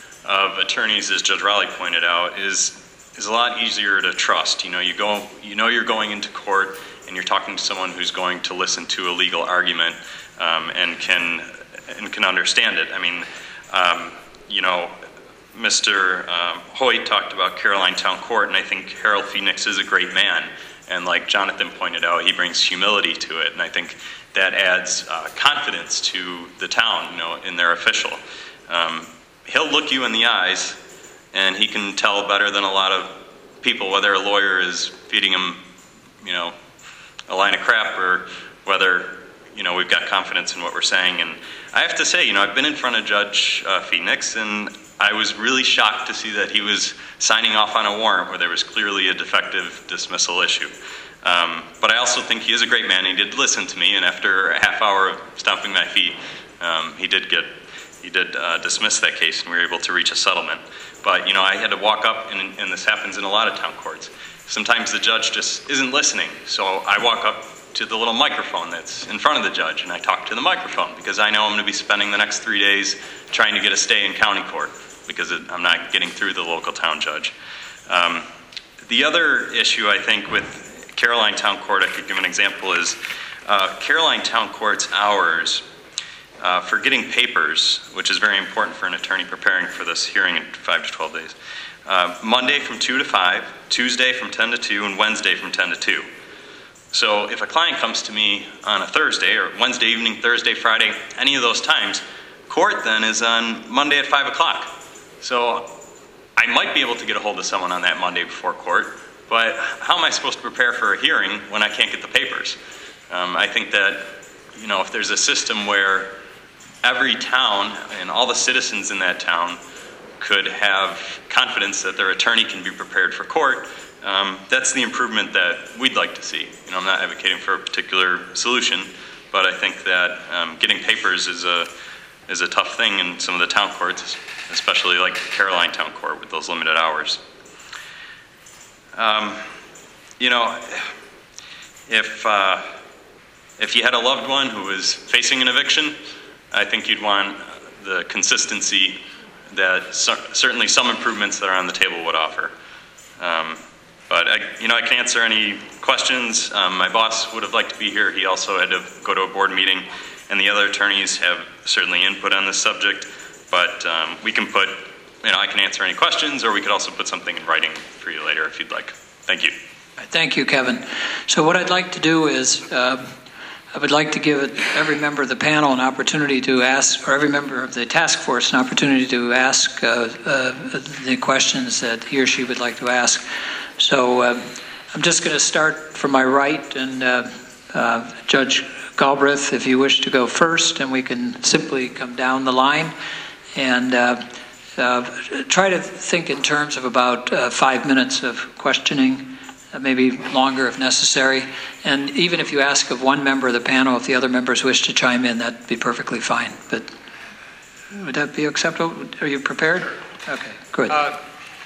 of attorneys, as Judge Raleigh pointed out, is is a lot easier to trust. You know, you go, you know, you're going into court and you're talking to someone who's going to listen to a legal argument um, and can and can understand it. I mean, um, you know, Mister Um, Hoyt talked about Caroline Town Court, and I think Harold Phoenix is a great man. And like Jonathan pointed out, he brings humility to it, and I think that adds uh, confidence to the town, you know, in their official. Um, he'll look you in the eyes, and he can tell better than a lot of people whether a lawyer is feeding him, you know, a line of crap, or whether, you know, we've got confidence in what we're saying. And I have to say, you know, I've been in front of Judge uh, Phoenix, and I was really shocked to see that he was signing off on a warrant where there was clearly a defective dismissal issue. Um, but I also think he is a great man. He did listen to me, and after a half hour of stomping my feet, um, he did get, he did uh, dismiss that case, and we were able to reach a settlement. But, you know, I had to walk up, and, and this happens in a lot of town courts. Sometimes the judge just isn't listening, so I walk up to the little microphone that's in front of the judge, and I talk to the microphone because I know I'm going to be spending the next three days trying to get a stay in county court because it, I'm not getting through the local town judge. Um, the other issue, I think, with Caroline Town Court, I could give an example, is uh, Caroline Town Court's hours uh, for getting papers, which is very important for an attorney preparing for this hearing in five to twelve days. Uh, Monday from two to five, Tuesday from ten to two, and Wednesday from ten to two. So if a client comes to me on a Thursday, or Wednesday evening, Thursday, Friday, any of those times, court then is on Monday at five o'clock. So I might be able to get a hold of someone on that Monday before court, but how am I supposed to prepare for a hearing when I can't get the papers? Um, I think that, you know, if there's a system where every town and all the citizens in that town could have confidence that their attorney can be prepared for court, Um, that's the improvement that we'd like to see. You know, I'm not advocating for a particular solution, but I think that um, getting papers is a is a tough thing in some of the town courts, especially like Caroline Town Court with those limited hours. Um, you know, if uh, if you had a loved one who was facing an eviction, I think you'd want the consistency that cer- certainly some improvements that are on the table would offer. Um, but I, you know, I can answer any questions. Um, my boss would have liked to be here. He also had to go to a board meeting, and the other attorneys have certainly input on this subject. But um, we can put, you know, I can answer any questions, or we could also put something in writing for you later if you'd like. Thank you. Thank you, Kevin. So what I'd like to do is uh, I would like to give every member of the panel an opportunity to ask, or every member of the task force an opportunity to ask uh, uh, the questions that he or she would like to ask. So uh, I'm just going to start from my right, and uh, uh, Judge Galbraith, if you wish to go first, and we can simply come down the line and uh, uh, try to think in terms of about uh, five minutes of questioning, uh, maybe longer if necessary. And even if you ask of one member of the panel, if the other members wish to chime in, that'd be perfectly fine. But would that be acceptable? Are you prepared? Okay, good. Uh,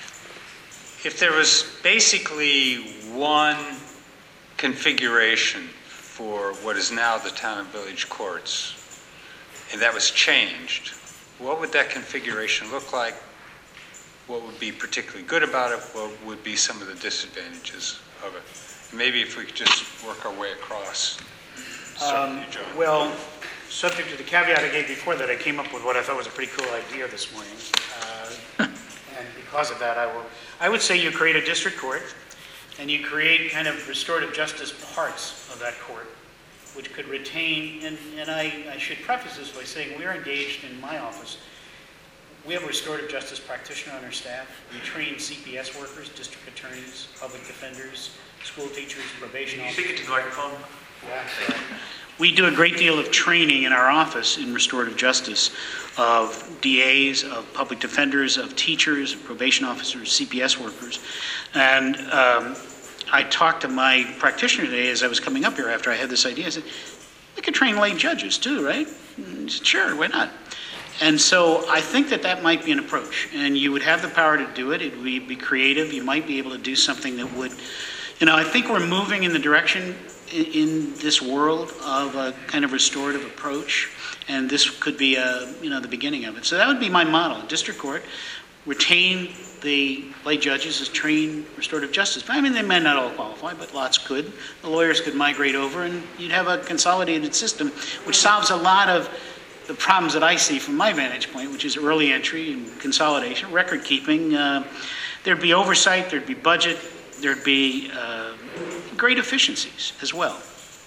if there was basically one configuration for what is now the town and village courts, and that was changed, what would that configuration look like? What would be particularly good about it? What would be some of the disadvantages of it? Maybe if we could just work our way across. Um, well, subject to the caveat I gave before that, I came up with what I thought was a pretty cool idea this morning. Uh, and because of that, I will, I would say you create a district court, and you create kind of restorative justice parts of that court, which could retain, and, and I, I should preface this by saying we're engaged in my office. We have a restorative justice practitioner on our staff. We train C P S workers, district attorneys, public defenders, school teachers, probation officers. Speak into the microphone. Yeah, sorry. We do a great deal of training in our office in restorative justice of D As, of public defenders, of teachers, probation officers, C P S workers. And um, I talked to my practitioner today as I was coming up here after I had this idea. I said, we could train lay judges too, right? And he said, sure, why not? And so I think that that might be an approach. And you would have the power to do it. It would be creative. You might be able to do something that would, you know, I think we're moving in the direction in, in this world of a kind of restorative approach. And this could be, a, you know, the beginning of it. So that would be my model. District court, retain the lay judges as trained restorative justice. I mean, they may not all qualify, but lots could. The lawyers could migrate over, and you'd have a consolidated system, which solves a lot of the problems that I see from my vantage point, which is early entry and consolidation, record keeping. Uh, there'd be oversight, there'd be budget, there'd be uh, great efficiencies as well.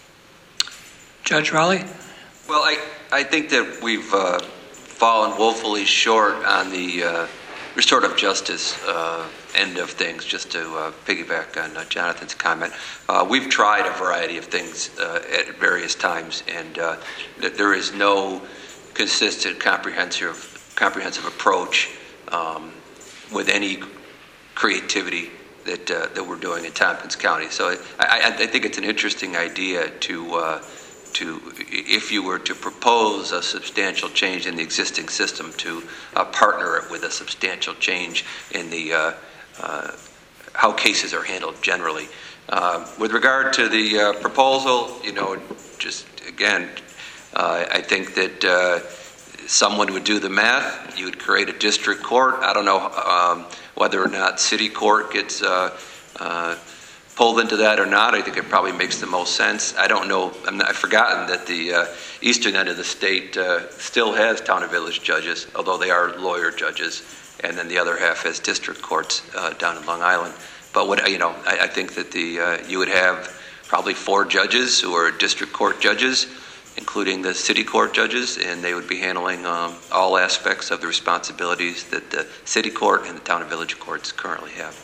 Judge Raleigh? Well, I, I think that we've uh, fallen woefully short on the uh, restorative justice uh, end of things, just to uh, piggyback on uh, Jonathan's comment. Uh, we've tried a variety of things uh, at various times, and uh, th- there is no consistent, comprehensive, comprehensive approach um, with any creativity that uh, that we're doing in Tompkins County. So I, I, I think it's an interesting idea to uh, to, if you were to propose a substantial change in the existing system, to uh, partner it with a substantial change in the uh, uh, how cases are handled generally. Uh, with regard to the uh, proposal, you know, just again, uh, I think that uh, someone would do the math. You would create a district court. I don't know um, whether or not city court gets uh, uh, pulled into that or not. I think it probably makes the most sense. I don't know. I'm not, I've forgotten that the uh, eastern end of the state uh, still has town and village judges, although they are lawyer judges, and then the other half has district courts uh, down in Long Island. But what you know, I, I think that the uh, you would have probably four judges who are district court judges, including the city court judges, and they would be handling um, all aspects of the responsibilities that the city court and the town and village courts currently have.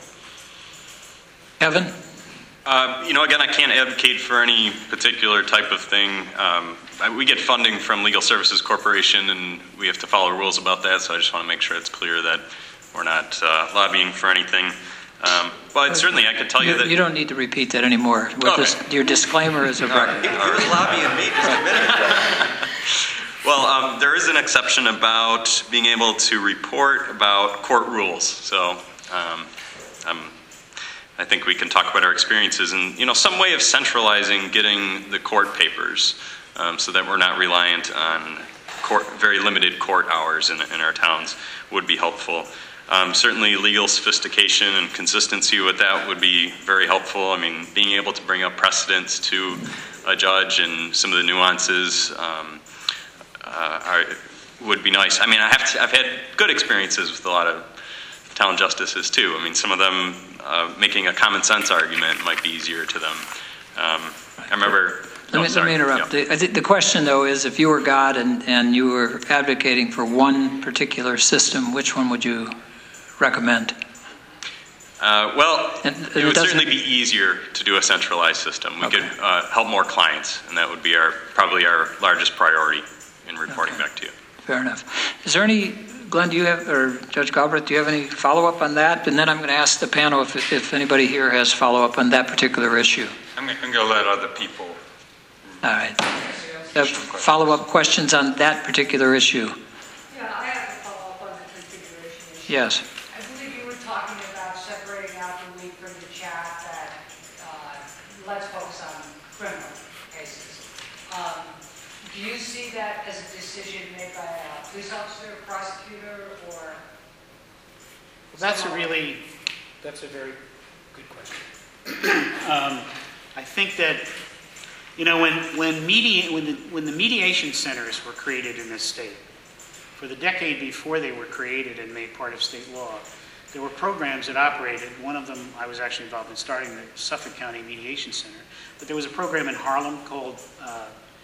Evan? Uh, you know, again, I can't advocate for any particular type of thing. Um, I, we get funding from Legal Services Corporation, and we have to follow rules about that, so I just want to make sure it's clear that we're not uh, lobbying for anything. Um, But certainly, I could tell you You, that... you don't need to repeat that anymore. With Okay. this, your disclaimer is a record. You were lobbying me just a minute ago. Well, um, there is an exception about being able to report about court rules. So um, um, I think we can talk about our experiences and, you know, some way of centralizing getting the court papers um, so that we're not reliant on court, very limited court hours in, in our towns would be helpful. Um, certainly legal sophistication and consistency with that would be very helpful. I mean, being able to bring up precedents to a judge and some of the nuances um, uh, are, would be nice. I mean, I have to, I've had good experiences with a lot of town justices too. I mean, some of them uh, making a common sense argument might be easier to them. Um, I remember... Let me, oh, let sorry. me interrupt. Yeah. The, I think the question, though, is if you were God and, and you were advocating for one particular system, which one would you recommend? Uh, well, And- it, and it would doesn't- certainly be easier to do a centralized system. We Okay. could uh, help more clients, and that would be our probably our largest priority in reporting Okay. back to you. Fair enough. Is there any, Glenn, do you have, or Judge Galbraith, do you have any follow-up on that? And then I'm going to ask the panel if, if anybody here has follow-up on that particular issue. I'm going to let other people. All right. Uh, follow-up questions on that particular issue? Yeah, I have to follow up on the configuration issue. Yes. I believe you were talking about separating out the wheat from the chaff, that uh, let's focus on criminal cases. Um, do you see that as a decision made by a police officer, prosecutor, or? That's a really, that's a very good question. um, I think that, you know, when when media when the when the mediation centers were created in this state, for the decade before they were created and made part of state law, there were programs that operated. One of them I was actually involved in starting, the Suffolk County Mediation Center. But there was a program in Harlem called, uh,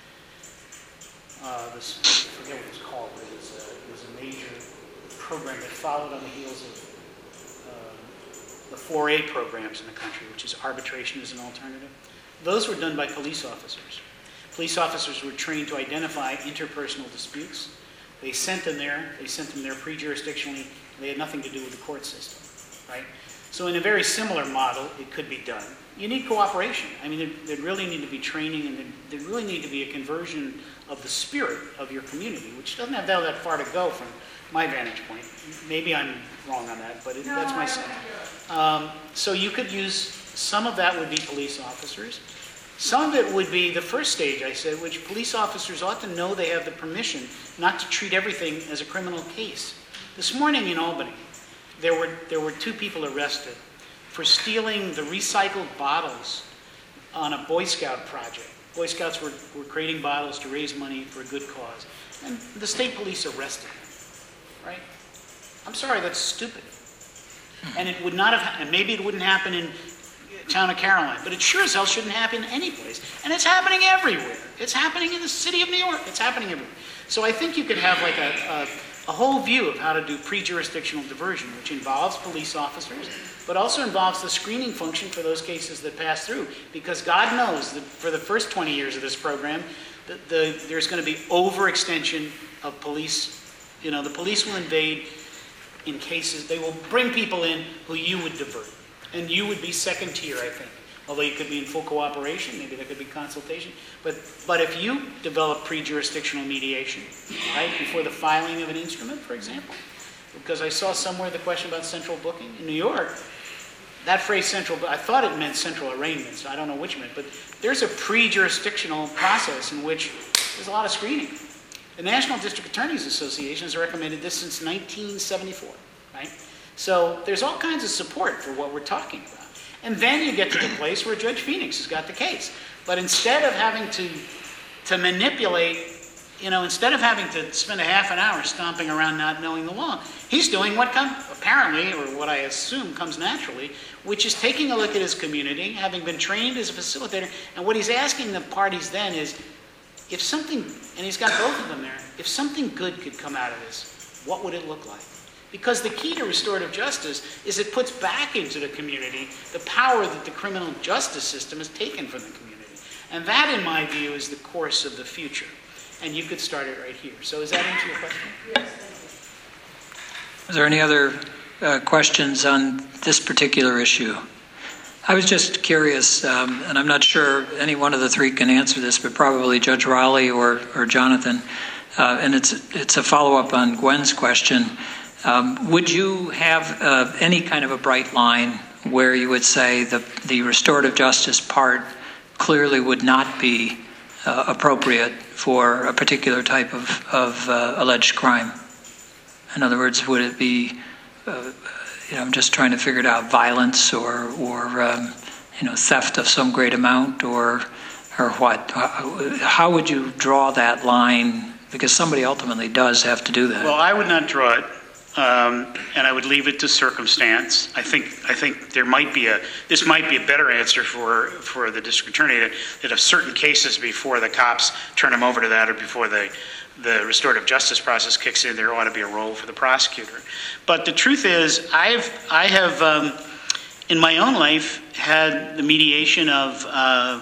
uh, this, I forget what it was called, but it was a, it was a major program that followed on the heels of um, the four A programs in the country, which is arbitration as an alternative. Those were done by police officers. Police officers were trained to identify interpersonal disputes. They sent them there. They sent them there pre-jurisdictionally. They had nothing to do with the court system, right? So in a very similar model, it could be done. You need cooperation. I mean, there, there really need to be training, and there, there really need to be a conversion of the spirit of your community, which doesn't have that, that far to go from my vantage point. Maybe I'm wrong on that, but it, No, that's my I sense. don't Um, so you could use, some of that would be police officers. Some of it would be the first stage, I said, which police officers ought to know they have the permission not to treat everything as a criminal case. This morning in Albany, there were, there were two people arrested for stealing the recycled bottles on a Boy Scout project. Boy Scouts were, were creating bottles to raise money for a good cause. And the state police arrested them, right? I'm sorry, that's stupid. And it would not have, and maybe it wouldn't happen in town of Caroline, but it sure as hell shouldn't happen anyplace. And it's happening everywhere. It's happening in the city of New York. It's happening everywhere. So I think you could have like a, a, a whole view of how to do pre-jurisdictional diversion, which involves police officers, but also involves the screening function for those cases that pass through. Because God knows that for the first twenty years of this program, the, the, there's going to be overextension of police. You know, the police will invade in cases, they will bring people in who you would divert. And you would be second tier, I think. Although you could be in full cooperation, maybe there could be consultation. But but if you develop pre-jurisdictional mediation, right, before the filing of an instrument, for example, because I saw somewhere the question about central booking in New York, that phrase central, I thought it meant central arraignment, so I don't know which it meant, but there's a pre-jurisdictional process in which there's a lot of screening. The National District Attorneys Association has recommended this since nineteen seventy-four, right? So there's all kinds of support for what we're talking about. And then you get to the place where Judge Phoenix has got the case. But instead of having to, to manipulate, you know, instead of having to spend a half an hour stomping around not knowing the law, he's doing what comes, apparently, or what I assume comes naturally, which is taking a look at his community, having been trained as a facilitator, and what he's asking the parties then is, if something, and he's got both of them there, if something good could come out of this, what would it look like? Because the key to restorative justice is it puts back into the community the power that the criminal justice system has taken from the community. And that, in my view, is the course of the future. And you could start it right here. So does that answer your question? Yes, thank you. Is there any other uh, questions on this particular issue. I was just curious, um, and I'm not sure any one of the three can answer this, but probably Judge Rowley or, or Jonathan, uh, and it's, it's a follow-up on Gwen's question. Um, would you have uh, any kind of a bright line where you would say the, the restorative justice part clearly would not be uh, appropriate for a particular type of, of uh, alleged crime? In other words, would it be, uh, you know, I'm just trying to figure it out, violence or, or um, you know, theft of some great amount, or, or what? How, how would you draw that line? Because somebody ultimately does have to do that. Well, I would not draw it. Um, and I would leave it to circumstance. I think I think there might be a this might be a better answer for for the district attorney, that, that if certain cases before the cops turn them over to that, or before the the restorative justice process kicks in, there ought to be a role for the prosecutor. But the truth is, I've I have um, in my own life had the mediation of uh,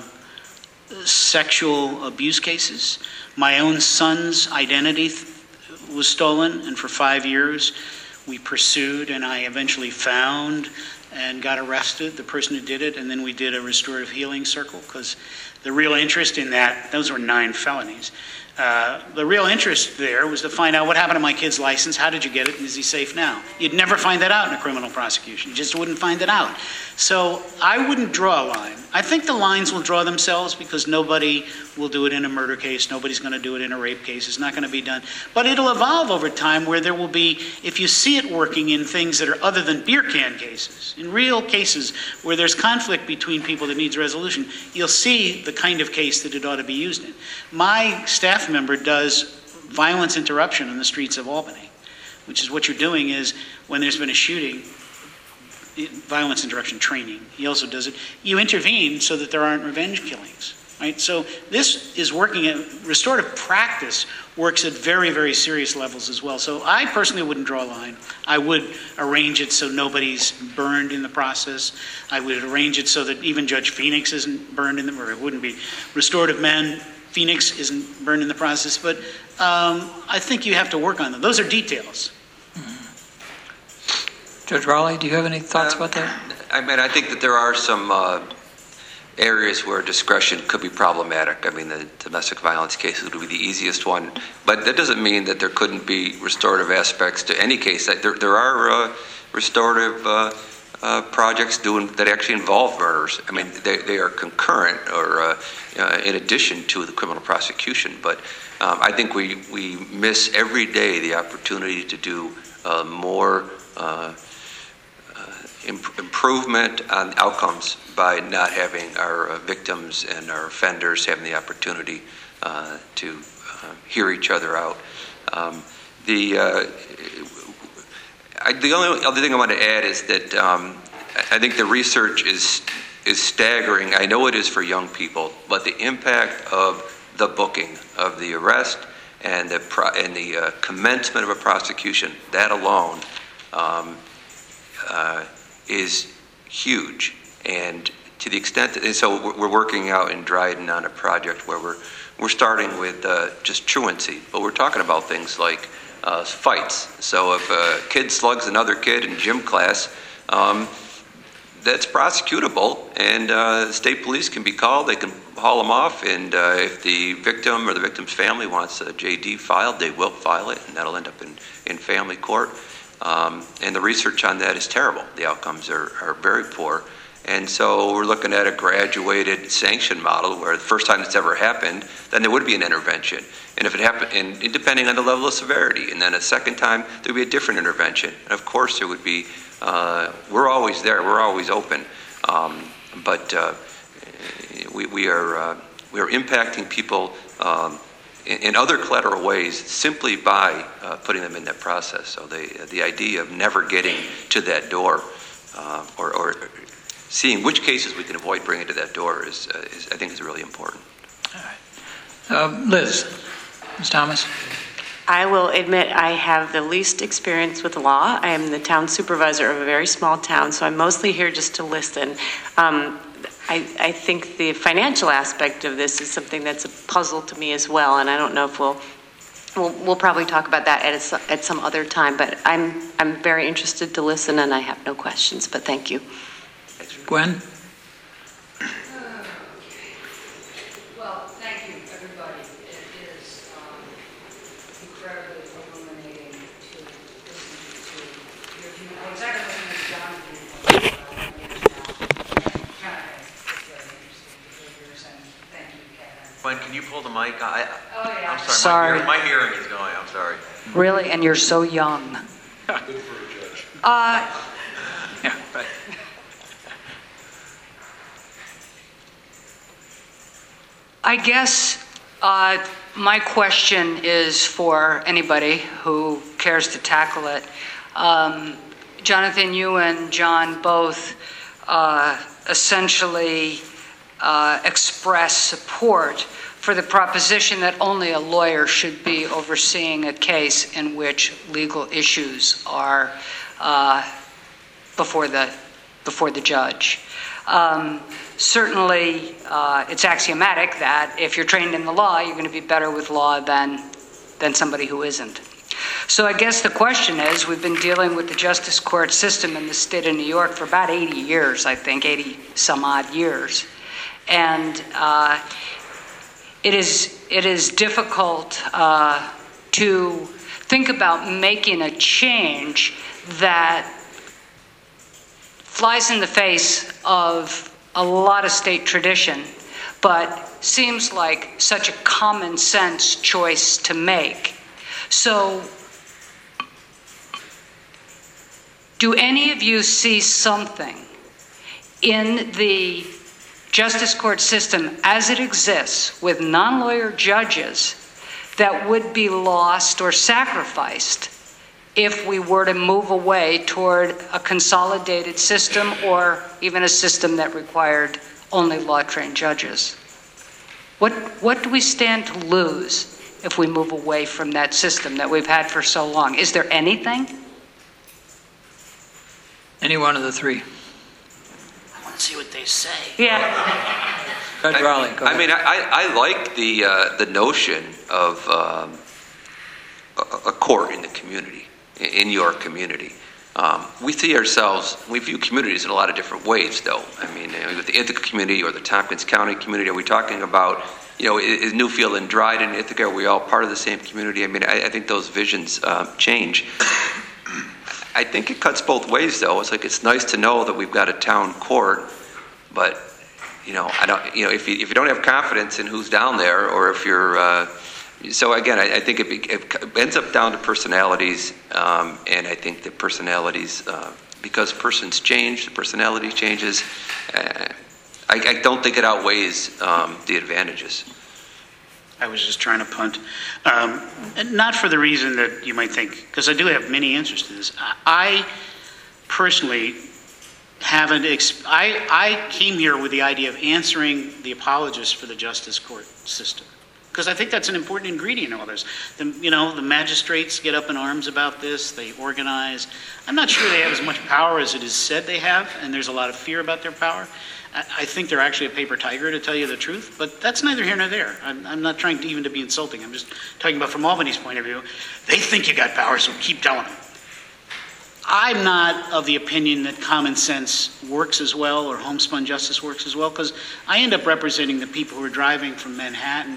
sexual abuse cases. My own son's identity th- was stolen, and for five years we pursued, and I eventually found and got arrested the person who did it, and then we did a restorative healing circle, because the real interest in that, those were nine felonies. Uh, the real interest there was to find out what happened to my kid's license, how did you get it, and is he safe now? You'd never find that out in a criminal prosecution. You just wouldn't find it out. So I wouldn't draw a line. I think the lines will draw themselves, because nobody will do it in a murder case. Nobody's going to do it in a rape case. It's not going to be done. But it'll evolve over time, where there will be, if you see it working in things that are other than beer can cases, in real cases where there's conflict between people that needs resolution, you'll see the kind of case that it ought to be used in. My staff member does violence interruption on the streets of Albany, which is what you're doing is when there's been a shooting, violence interruption training. He also does it. You intervene so that there aren't revenge killings, right? So this is working at, restorative practice works at very, very serious levels as well. So I personally wouldn't draw a line. I would arrange it so nobody's burned in the process. I would arrange it so that even Judge Phoenix isn't burned in the, or it wouldn't be. Restorative men, Phoenix isn't burned in the process, but um, I think you have to work on them. Those are details. Judge Rowley, do you have any thoughts uh, about that? I mean, I think that there are some uh, areas where discretion could be problematic. I mean, the domestic violence cases would be the easiest one, but that doesn't mean that there couldn't be restorative aspects to any case. There, there are uh, restorative uh, uh, projects doing that actually involve murders. I mean, they, they are concurrent or uh, uh, in addition to the criminal prosecution. But um, I think we, we miss every day the opportunity to do uh, more uh, improvement on outcomes by not having our uh, victims and our offenders having the opportunity uh, to uh, hear each other out. Um, the uh, I, the only other thing I want to add is that um, I think the research is is staggering. I know it is for young people, but the impact of the booking of the arrest and the pro- and the uh, commencement of a prosecution, that alone. Um, uh, is huge, and to the extent that, and so we're working out in Dryden on a project where we're we're starting with uh, just truancy, but we're talking about things like uh, fights. So if a kid slugs another kid in gym class, um, that's prosecutable, and uh, the state police can be called, they can haul them off, and uh, if the victim or the victim's family wants a J D filed, they will file it, and that'll end up in, in family court. Um, and the research on that is terrible. The outcomes are, are very poor. And so we're looking at a graduated sanction model where the first time it's ever happened, then there would be an intervention. And if it happened, and depending on the level of severity, and then a second time, there would be a different intervention. And of course, there would be, uh, we're always there, we're always open. Um, but uh, we, we, are, uh, we are impacting people um, in other collateral ways simply by uh, putting them in that process. So the the idea of never getting to that door uh, or, or seeing which cases we can avoid bringing to that door is, uh, is I think is really important. All right. Uh, Liz, Miz Thomas. I will admit I have the least experience with law. I am the town supervisor of a very small town, so I'm mostly here just to listen. Um, I, I think the financial aspect of this is something that's a puzzle to me as well, and I don't know if we'll we'll, we'll probably talk about that at, a, at some other time, but I'm, I'm very interested to listen, and I have no questions, but thank you. Gwen? Well, thank you, everybody. It is um, incredibly illuminating to listen to your view. I was actually listening to John's viewpoint about years now, and kind of it's very interesting behaviors, and thank you, Kevin. Gwen, can you pull the mic? I, Oh, yeah. I'm sorry, Sorry. My, hearing, my hearing is going. I'm sorry. Really? And you're so young. Good for a judge. Uh, Yeah, right. I guess uh, my question is for anybody who cares to tackle it. Um, Jonathan, you and John both uh, essentially uh, express support for the proposition that only a lawyer should be overseeing a case in which legal issues are uh, before the before the judge. Um, certainly, uh, it's axiomatic that if you're trained in the law, you're going to be better with law than than somebody who isn't. So I guess the question is, we've been dealing with the justice court system in the state of New York for about eighty years, I think, eighty some odd years. And uh, it is it is difficult uh, to think about making a change that flies in the face of a lot of state tradition, but seems like such a common sense choice to make. So, do any of you see something in the justice court system as it exists with non-lawyer judges that would be lost or sacrificed if we were to move away toward a consolidated system or even a system that required only law-trained judges? What, what do we stand to lose if we move away from that system that we've had for so long? Is there anything? Any one of the three. I want to see what they say. Yeah. Judge Raleigh, go I ahead. mean, I, I like the uh, the notion of um, a, a court in the community, in your community. Um, we see ourselves, we view communities in a lot of different ways, though. I mean, with the Ithaca community or the Tompkins County community, are we talking about, you know, is Newfield and Dryden, Ithaca, are we all part of the same community? I mean, I, I think those visions uh, change. I think it cuts both ways, though. It's like, it's nice to know that we've got a town court, but, you know, I don't, you know, if you, if you don't have confidence in who's down there, or if you're, uh, so again, I, I think it, be, it ends up down to personalities, um, and I think that personalities, uh, because persons change, the personality changes, uh, I, I don't think it outweighs um, the advantages. I was just trying to punt. Um, and not for the reason that you might think, because I do have many answers to this. I, I personally haven't, exp- I, I came here with the idea of answering the apologists for the justice court system, because I think that's an important ingredient in all this. The, you know, the magistrates get up in arms about this, they organize. I'm not sure they have as much power as it is said they have, and there's a lot of fear about their power. I think they're actually a paper tiger, to tell you the truth, but that's neither here nor there. I'm, I'm not trying to even to be insulting. I'm just talking about from Albany's point of view. They think you got power, so keep telling them. I'm not of the opinion that common sense works as well or homespun justice works as well, because I end up representing the people who are driving from Manhattan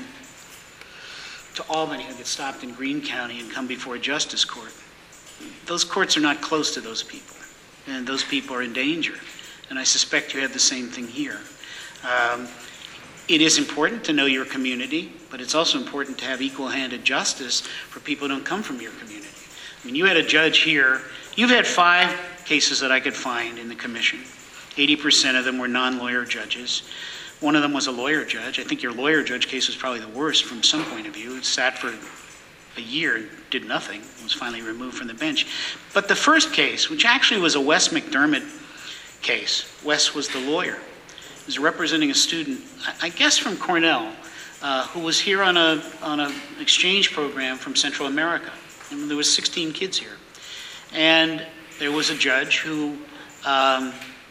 to Albany who get stopped in Greene County and come before a justice court. Those courts are not close to those people, and those people are in danger. And I suspect you have the same thing here. Um, it is important to know your community, but it's also important to have equal-handed justice for people who don't come from your community. I mean, you had a judge here. You've had five cases that I could find in the commission. eighty percent of them were non-lawyer judges. One of them was a lawyer judge. I think your lawyer judge case was probably the worst from some point of view. It sat for a year and did nothing. It was finally removed from the bench. But the first case, which actually was a Wes McDermott case. Wes was the lawyer. He was representing a student, I guess from Cornell, uh, who was here on a on an exchange program from Central America. And there was sixteen kids here. And there was a judge who um,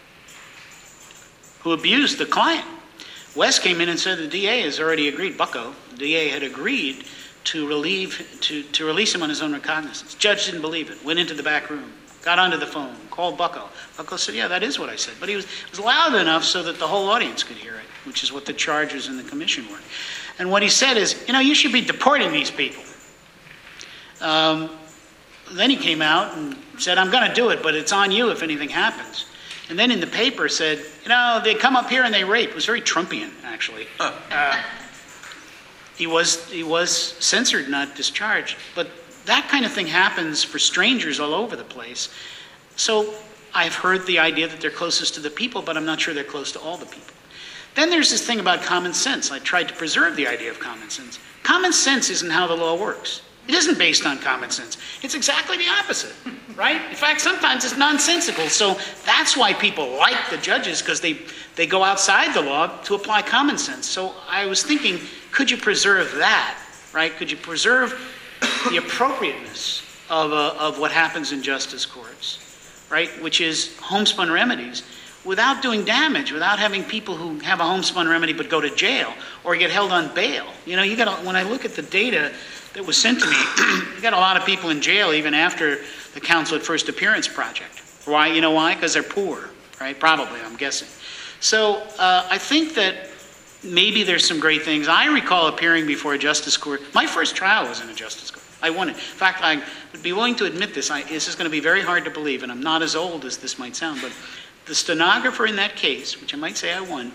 who abused the client. Wes came in and said the D A has already agreed, Bucko, the D A had agreed to relieve, to, to release him on his own recognizance. Judge didn't believe it, went into the back room, got onto the phone, called Bucko. Bucko said, yeah, that is what I said. But he was, it was loud enough so that the whole audience could hear it, which is what the charges in the commission were. And what he said is, you know, you should be deporting these people. Um, then he came out and said, I'm going to do it, but it's on you if anything happens. And then in the paper said, you know, they come up here and they rape. It was very Trumpian, actually. Uh, he was he was censored, not discharged. But that kind of thing happens for strangers all over the place. So I've heard the idea that they're closest to the people, but I'm not sure they're close to all the people. Then there's this thing about common sense. I tried to preserve the idea of common sense. Common sense isn't how the law works. It isn't based on common sense. It's exactly the opposite, right? In fact, sometimes it's nonsensical. So that's why people like the judges, because they, they go outside the law to apply common sense. So I was thinking, could you preserve that, right? Could you preserve the appropriateness of, uh, of what happens in justice courts, right? Which is homespun remedies, without doing damage, without having people who have a homespun remedy but go to jail or get held on bail. You know, you got when I look at the data that was sent to me, you got a lot of people in jail even after the Counsel at First Appearance project. Why? You know why? Because they're poor, right? Probably, I'm guessing. So uh, I think that maybe there's some great things. I recall appearing before a justice court. My first trial was in a justice court. I won it. In fact, I would be willing to admit this. I, this is going to be very hard to believe, and I'm not as old as this might sound, but the stenographer in that case, which I might say I won,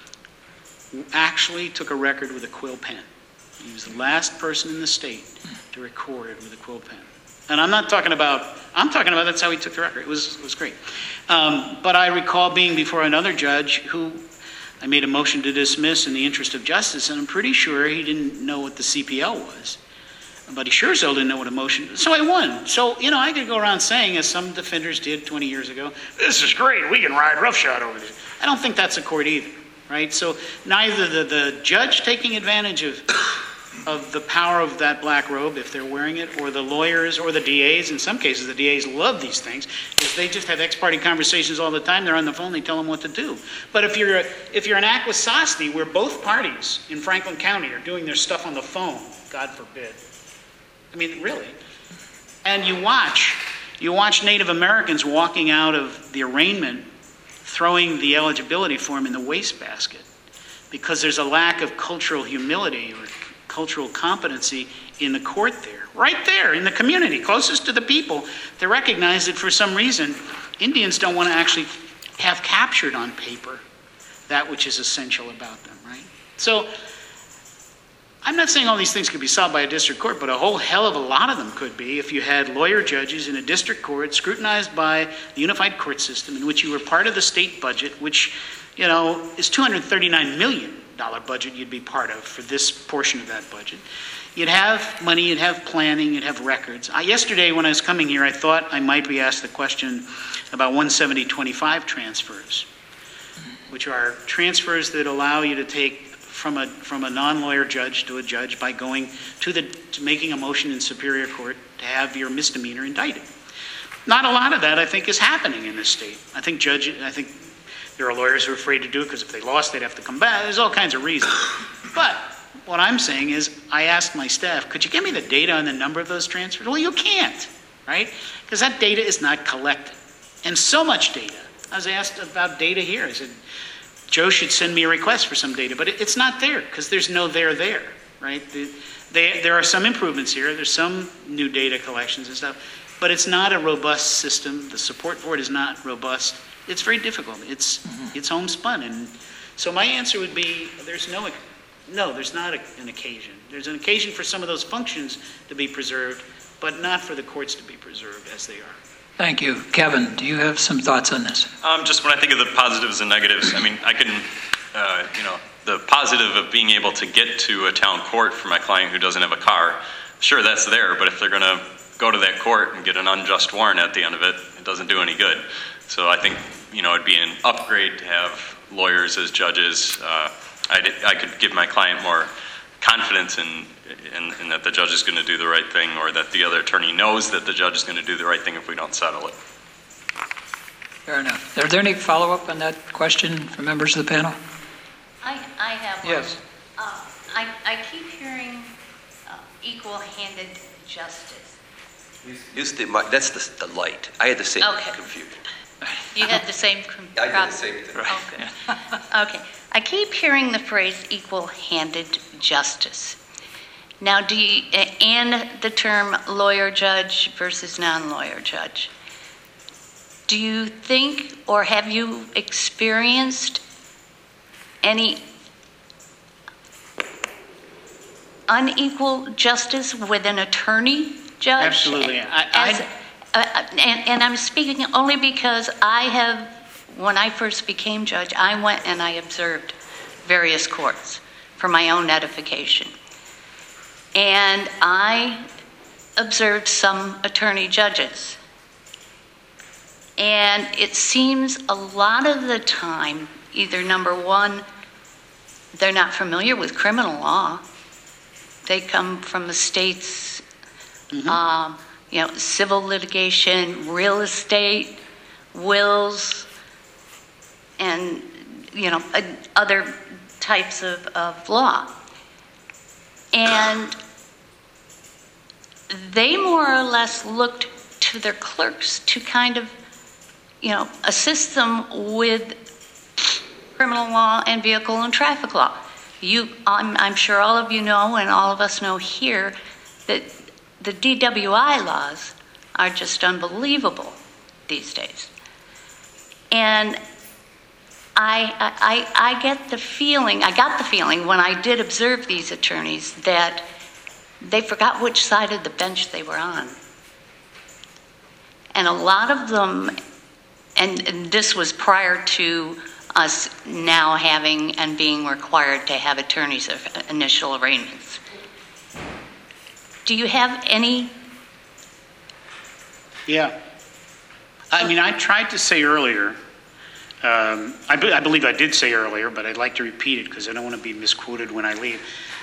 actually took a record with a quill pen. He was the last person in the state to record with a quill pen. And I'm not talking about, I'm talking about that's how he took the record. It was, it was great. Um, but I recall being before another judge who I made a motion to dismiss in the interest of justice, and I'm pretty sure he didn't know what the C P L was. But he sure as hell didn't know what a motion, so I won. So, you know, I could go around saying, as some defenders did twenty years ago, this is great, we can ride roughshod over this. I don't think that's a court either, right? So neither the, the judge taking advantage of, of the power of that black robe, if they're wearing it, or the lawyers or the D As, in some cases the D As love these things, because they just have ex-parte conversations all the time, they're on the phone, they tell them what to do. But if you're, if you're an Akwesasne, where both parties in Franklin County are doing their stuff on the phone, God forbid, I mean, really. And you watch, you watch Native Americans walking out of the arraignment, throwing the eligibility form in the wastebasket, because there's a lack of cultural humility or cultural competency in the court there. Right there, in the community, closest to the people, to recognize that for some reason, Indians don't want to actually have captured on paper that which is essential about them, right? So, I'm not saying all these things could be solved by a district court, but a whole hell of a lot of them could be if you had lawyer judges in a district court scrutinized by the unified court system in which you were part of the state budget, which, you know, is two hundred thirty-nine million dollars budget you'd be part of for this portion of that budget. You'd have money, you'd have planning, you'd have records. I, yesterday when I was coming here, I thought I might be asked the question about one seventy twenty-five transfers, which are transfers that allow you to take from a from a non-lawyer judge to a judge by going to the to making a motion in Superior Court to have your misdemeanor indicted. Not a lot of that, I think, is happening in this state. I think judge I think there are lawyers who are afraid to do it because if they lost, they'd have to come back. There's all kinds of reasons. But what I'm saying is, I asked my staff, could you give me the data on the number of those transfers? Well, you can't, right? Because that data is not collected. And so much data. I was asked about data here. I said, Joe should send me a request for some data, but it, it's not there because there's no there there, right? The, they, there are some improvements here. There's some new data collections and stuff, but it's not a robust system. The support for it is not robust. It's very difficult. It's mm-hmm. it's homespun, and so my answer would be: there's no no, there's not a, an occasion. There's an occasion for some of those functions to be preserved, but not for the courts to be preserved as they are. Thank you. Kevin, do you have some thoughts on this? Um, just when I think of the positives and negatives, I mean, I can, uh, you know, the positive of being able to get to a town court for my client who doesn't have a car, sure, that's there, but if they're going to go to that court and get an unjust warrant at the end of it, it doesn't do any good. So I think, you know, it'd be an upgrade to have lawyers as judges. Uh, I'd, I could give my client more confidence in And, and that the judge is going to do the right thing, or that the other attorney knows that the judge is going to do the right thing if we don't settle it. Fair enough. Are there any follow-up on that question from members of the panel? I, I have one. Yes. Uh, I, I keep hearing uh, equal-handed justice. Use the, mi- that's the, the light. I had the same Okay. confusion. You had the same com- I did the problem? same thing. Okay. Okay. I keep hearing the phrase equal-handed justice. Now, do you, and the term lawyer-judge versus non-lawyer judge. Do you think, or have you experienced any unequal justice with an attorney judge? Absolutely. I- As, I- uh, and, and I'm speaking only because I have, when I first became judge, I went and I observed various courts for my own edification. And I observed some attorney judges. And it seems a lot of the time, either number one, they're not familiar with criminal law. They come from the state's, Mm-hmm. um, you know, civil litigation, real estate, wills, and, you know, uh, other types of, of law. And they more or less looked to their clerks to kind of, you know, assist them with criminal law and vehicle and traffic law. You, I'm, I'm sure all of you know, and all of us know here, that the D W I laws are just unbelievable these days. And I, I, I get the feeling, I got the feeling when I did observe these attorneys that they forgot which side of the bench they were on. And a lot of them, and, and this was prior to us now having and being required to have attorneys of initial arraignments. Do you have any? Yeah. I mean, I tried to say earlier, um, I, be, I believe I did say earlier, but I'd like to repeat it because I don't want to be misquoted when I leave.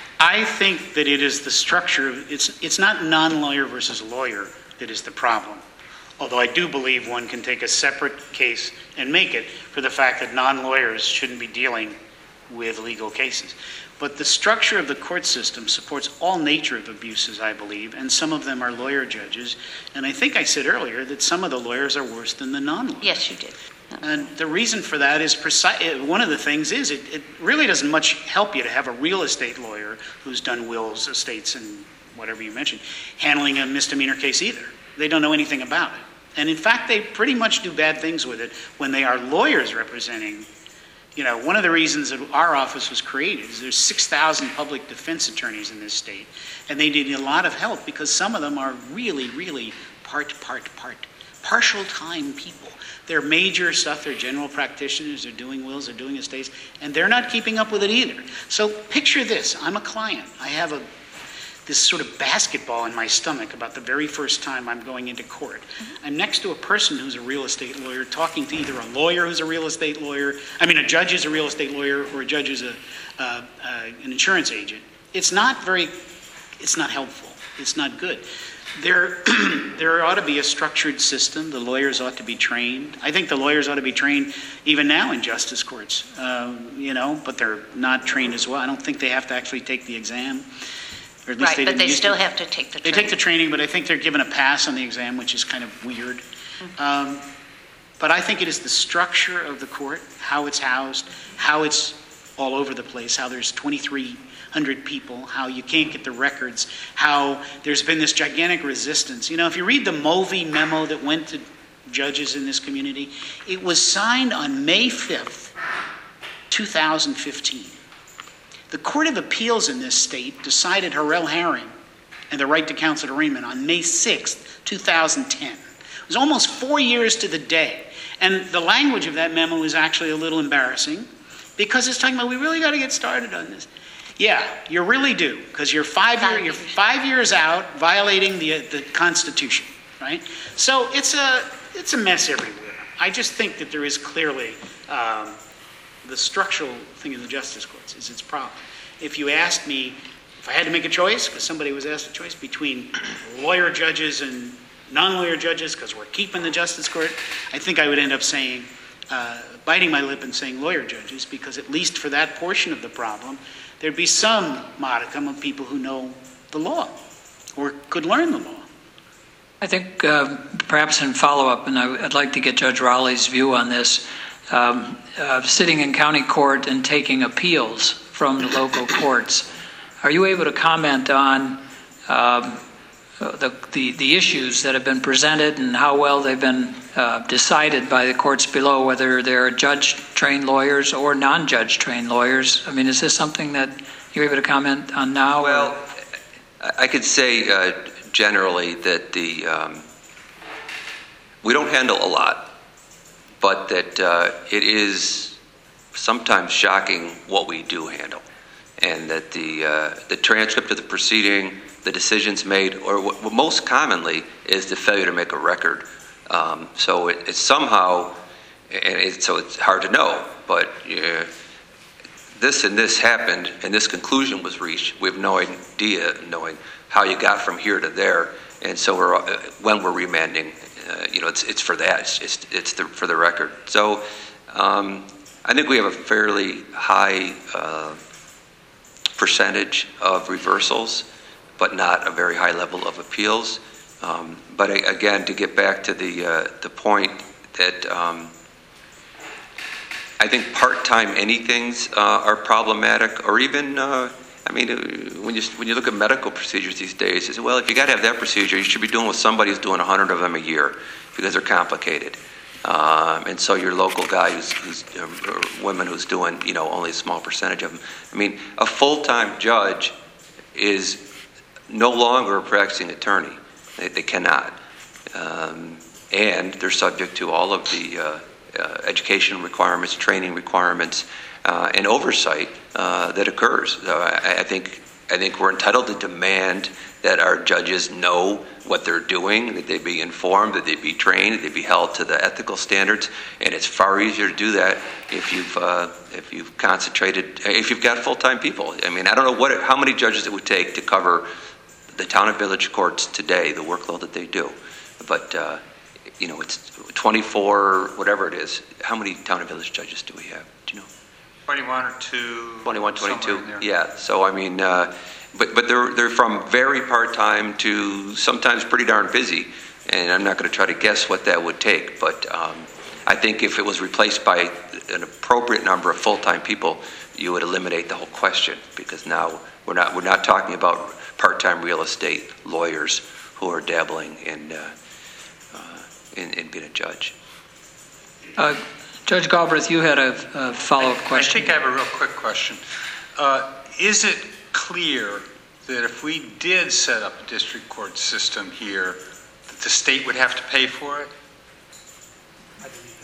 I think that it is the structure of, it's, it's not non-lawyer versus lawyer that is the problem. Although I do believe one can take a separate case and make it for the fact that non-lawyers shouldn't be dealing with legal cases. But the structure of the court system supports all nature of abuses, I believe, and some of them are lawyer judges. And I think I said earlier that some of the lawyers are worse than the non-lawyers. Yes, you did. And the reason for that is precise. One of the things is it, it really doesn't much help you to have a real estate lawyer who's done wills, estates, and whatever you mentioned, handling a misdemeanor case either. They don't know anything about it. And in fact, they pretty much do bad things with it when they are lawyers representing. You know, one of the reasons that our office was created is there's six thousand public defense attorneys in this state, and they need a lot of help because some of them are really, really part, part, part, partial time people. They're major stuff, they're general practitioners, they're doing wills, they're doing estates, and they're not keeping up with it either. So picture this, I'm a client. I have a this sort of basketball in my stomach about the very first time I'm going into court. Mm-hmm. I'm next to a person who's a real estate lawyer, talking to either a lawyer who's a real estate lawyer, I mean a judge who's a real estate lawyer, or a judge who's a, uh, uh, an insurance agent. It's not very, it's not helpful. It's not good. There, there ought to be a structured system. The lawyers ought to be trained. I think the lawyers ought to be trained even now in justice courts, um, you know, but they're not trained as well. I don't think they have to actually take the exam. Or at least Right, they but didn't they used still to. have to take the They training. take the training, but I think they're given a pass on the exam, which is kind of weird. Um, but I think it is the structure of the court, how it's housed, how it's all over the place, how there's twenty-three hundred people, how you can't get the records, how there's been this gigantic resistance. You know, if you read the Movey memo that went to judges in this community, it was signed on May fifth, two thousand fifteen. The Court of Appeals in this state decided Harrell Herring and the right to counsel arraignment on May sixth, two thousand ten. It was almost four years to the day. And the language of that memo is actually a little embarrassing because it's talking about we really got to get started on this. Yeah, you really do, because you're five year, you're five years out violating the the Constitution, right? So it's a it's a mess everywhere. I just think that there is clearly um, the structural thing in the justice courts is its problem. If you asked me if I had to make a choice, because somebody was asked a choice between lawyer judges and non-lawyer judges, because we're keeping the justice court, I think I would end up saying, uh, biting my lip and saying lawyer judges, because at least for that portion of the problem, there'd be some modicum of people who know the law. or could learn the law. I think uh, perhaps in follow-up, and I, I'd like to get Judge Rowley's view on this, um, uh, sitting in county court and taking appeals from the local courts, are you able to comment on um, the, the, the issues that have been presented and how well they've been uh, decided by the courts below, whether they're judge-trained lawyers or non-judge-trained lawyers? I mean, is this something that you're able to comment on now? Well, or? I could say uh, generally that the um, we don't handle a lot, but that uh, it is sometimes shocking what we do handle, and that the uh, the transcript of the proceeding, the decisions made, or what, what most commonly is the failure to make a record. Um, so it, it's somehow, and it, so it's hard to know, but uh, this and this happened, and this conclusion was reached. We have no idea knowing how you got from here to there, and so we're, uh, when we're remanding, uh, you know, it's it's for that. It's it's, it's the, for the record. So um, I think we have a fairly high uh, percentage of reversals, but not a very high level of appeals. Um, but again, to get back to the uh, the point that um, I think part-time anythings uh, are problematic, or even uh, I mean, when you when you look at medical procedures these days, it's, well, if you got to have that procedure, you should be doing with somebody who's doing a hundred of them a year because they're complicated. Um, and so your local guy who's, who's uh, or women who's doing, you know, only a small percentage of them. I mean, a full-time judge is no longer a practicing attorney. They, they cannot. Um, and they're subject to all of the uh, uh, education requirements, training requirements, uh, and oversight uh, that occurs. So I, I think I think we're entitled to demand that our judges know what they're doing, that they be informed, that they be trained, that they be held to the ethical standards. And it's far easier to do that if you've uh, if you've concentrated, if you've got full-time people. I mean, I don't know what how many judges it would take to cover the town and village courts today, the workload that they do. But uh, you know, it's twenty-four, whatever it is. How many town and village judges do we have? Do you know? twenty-one or two. twenty-one, twenty-two. Yeah. So I mean, uh, but but they're they're from very part-time to sometimes pretty darn busy, and I'm not going to try to guess what that would take. But um, I think if it was replaced by an appropriate number of full-time people, you would eliminate the whole question, because now we're not we're not talking about part-time real estate lawyers who are dabbling in uh, uh, in, in being a judge. Uh, Judge Galbraith, you had a, a follow-up question. I think I have a real quick question. Uh, is it clear that if we did set up a district court system here, that the state would have to pay for it? I believe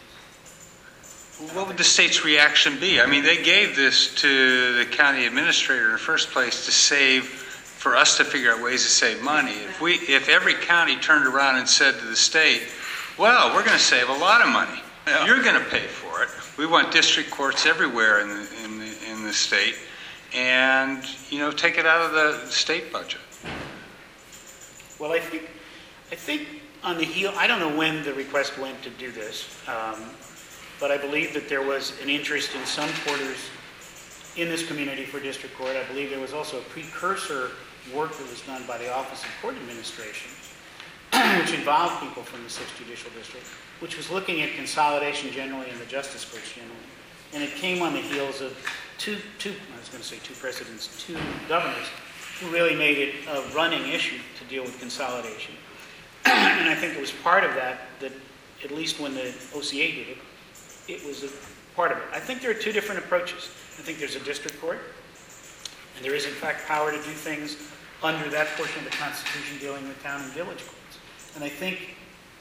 it is. What would the state's reaction be? I mean, they gave this to the county administrator in the first place to save, for us to figure out ways to save money. If we, if every county turned around and said to the state, well, we're going to save a lot of money. Yeah. You're going to pay for it. We want district courts everywhere in the, in the in the state, and you know, take it out of the state budget. Well, I think I think on the heel, I don't know when the request went to do this, um, but I believe that there was an interest in some quarters in this community for district court. I believe there was also a precursor work that was done by the Office of Court Administration, which involved people from the sixth Judicial District, which was looking at consolidation generally and the justice courts generally. And it came on the heels of two, two I was going to say two presidents, two governors, who really made it a running issue to deal with consolidation. And I think it was part of that, that at least when the O C A did it, it was a part of it. I think there are two different approaches. I think there's a district court, and there is in fact power to do things under that portion of the Constitution dealing with town and village courts. And I think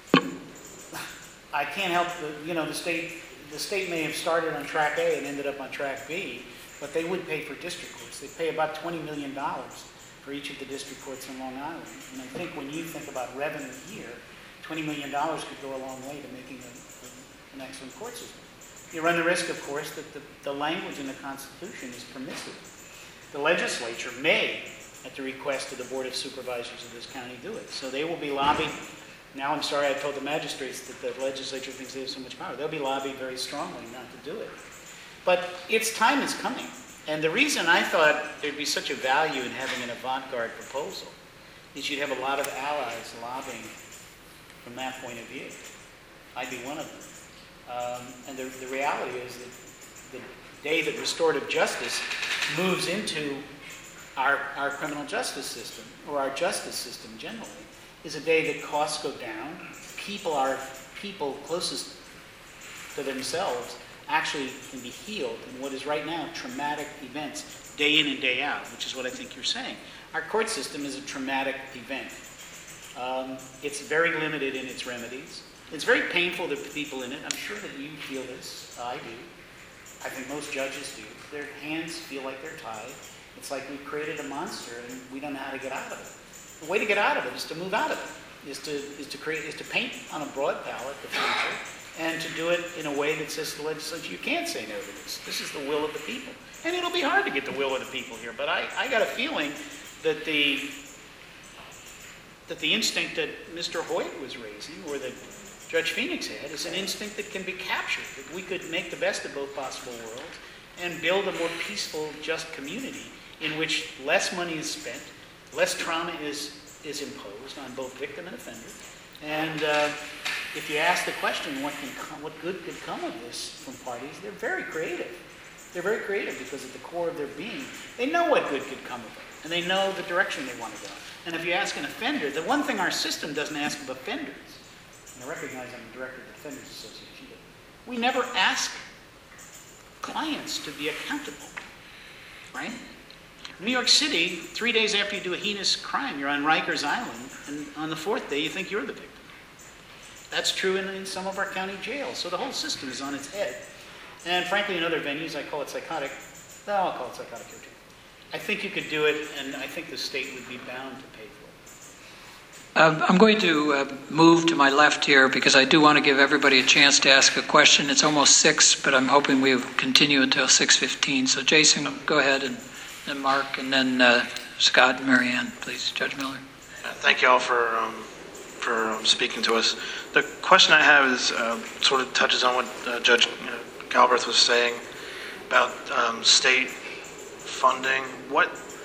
I can't help the, you know, the state, the state may have started on track A and ended up on track B, but they would pay for district courts. They pay about twenty million dollars for each of the district courts in Long Island. And I think when you think about revenue here, twenty million dollars could go a long way to making a, a, an excellent court system. You run the risk, of course, that the, the language in the Constitution is permissive. The legislature may, at the request of the Board of Supervisors of this county, do it. So they will be lobbied. Now I'm sorry I told the magistrates that the legislature thinks they have so much power. They'll be lobbied very strongly not to do it. But its time is coming. And the reason I thought there'd be such a value in having an avant-garde proposal is you'd have a lot of allies lobbying from that point of view. I'd be one of them. Um, and the, the reality is that the day that restorative justice moves into our, our criminal justice system, or our justice system generally, is a day that costs go down, people are, people closest to themselves actually can be healed in what is right now traumatic events, day in and day out, which is what I think you're saying. Our court system is a traumatic event. Um, it's very limited in its remedies. It's very painful to people in it. I'm sure that you feel this. I do. I think most judges do. Their hands feel like they're tied. It's like we've created a monster and we don't know how to get out of it. The way to get out of it is to move out of it, is to is to create is to paint on a broad palette the future, and to do it in a way that says to the legislature, you can't say no to this. This is the will of the people. And it'll be hard to get the will of the people here, but I, I got a feeling that the that the instinct that Mister Hoyt was raising, or that Judge Phoenix had, is an instinct that can be captured, that we could make the best of both possible worlds and build a more peaceful, just community in which less money is spent, less trauma is, is imposed on both victim and offender. And uh, if you ask the question, what, can come, what good could come of this from parties, they're very creative. They're very creative because at the core of their being, they know what good could come of it, and they know the direction they want to go. And if you ask an offender, the one thing our system doesn't ask of offenders, and I recognize I'm the director of the Offenders Association, but we never ask clients to be accountable, right? New York City, three days after you do a heinous crime, you're on Rikers Island, and on the fourth day, you think you're the victim. That's true in, in some of our county jails. So the whole system is on its head. And frankly, in other venues, I call it psychotic. No, I'll call it psychotic here too. I think you could do it, and I think the state would be bound to pay for it. Uh, I'm going to uh, move to my left here because I do want to give everybody a chance to ask a question. It's almost six, but I'm hoping we'll continue until six fifteen. So Jason, go ahead, and then Mark, and then uh, Scott and Marianne, please. Judge Miller. Thank you all for um, for um, speaking to us. The question I have is uh, sort of touches on what uh, Judge you know, Galbraith was saying about um, state funding. What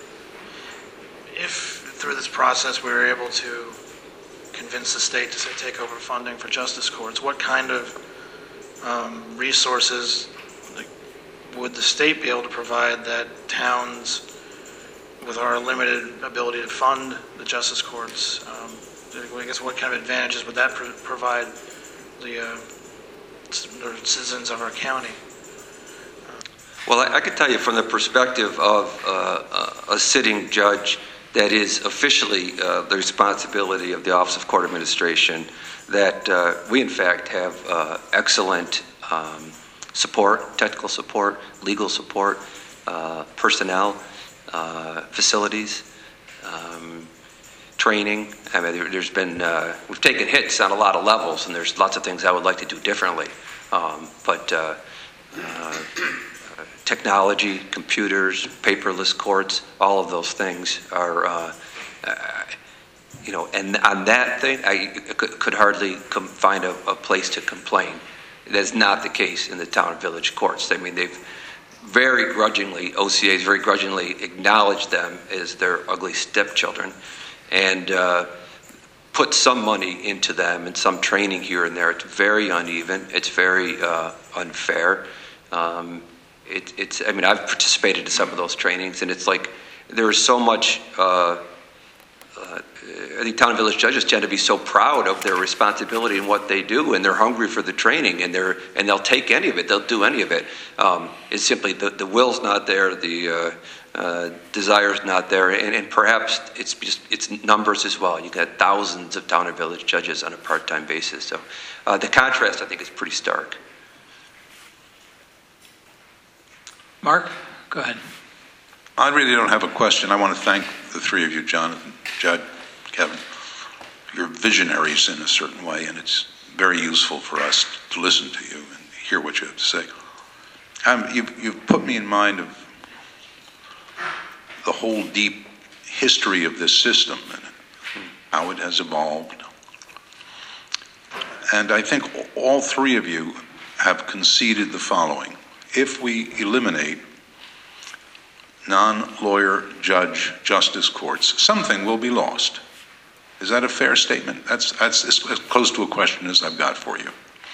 if through this process we were able to convince the state to say take over funding for justice courts? What kind of um, resources like, would the state be able to provide that towns with our limited ability to fund the justice courts, um, I guess what kind of advantages would that pro- provide the, uh, the citizens of our county? Well, I, I could tell you from the perspective of uh, a sitting judge that is officially uh, the responsibility of the Office of Court Administration, that uh, we in fact have uh, excellent um, support, technical support, legal support, uh, personnel, uh, facilities, um, training. I mean, there, there's been, uh, we've taken hits on a lot of levels, and there's lots of things I would like to do differently. Um, but uh, uh, technology, computers, paperless courts, all of those things are, uh, uh, you know, and on that thing, I could, could hardly com- find a, a place to complain. That's not the case in the town and village courts. I mean, they've very grudgingly, O C As very grudgingly acknowledged them as their ugly stepchildren and uh, put some money into them and some training here and there. It's very uneven. It's very uh, unfair. Um, it, it's, I mean, I've participated in some of those trainings, and it's like there is so much, uh, uh, I think town and village judges tend to be so proud of their responsibility and what they do, and they're hungry for the training, and they're and they'll take any of it, they'll do any of it. Um, it's simply the, the will's not there, the uh, uh, desire's not there, and, and perhaps it's just it's numbers as well. You got thousands of town and village judges on a part-time basis, so uh, the contrast I think is pretty stark. Mark, go ahead. I really don't have a question. I want to thank the three of you, Jonathan, Judd, Kevin. You're visionaries in a certain way, and it's very useful for us to listen to you and hear what you have to say. Um, you've, you've put me in mind of the whole deep history of this system and how it has evolved. And I think all three of you have conceded the following. If we eliminate non-lawyer judge justice courts, something will be lost. Is that a fair statement? That's, that's as close to a question as I've got for you.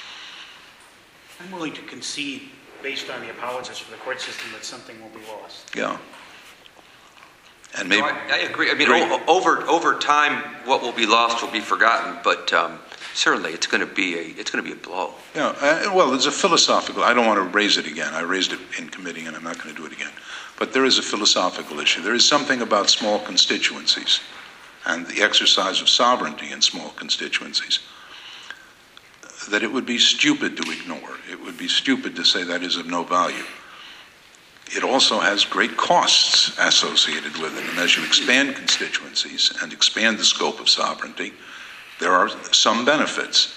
I'm willing to concede, based on the apologies for the court system, that something will be lost. Yeah. And maybe... No, I, I agree. I mean, o- over, over time, what will be lost will be forgotten, but um, certainly it's going to be a, it's going to be a blow. Yeah, uh, well, there's a philosophical, I don't want to raise it again. I raised it in committee and I'm not going to do it again. But there is a philosophical issue. There is something about small constituencies and the exercise of sovereignty in small constituencies that it would be stupid to ignore. It would be stupid to say that is of no value. It also has great costs associated with it. And as you expand constituencies and expand the scope of sovereignty, there are some benefits.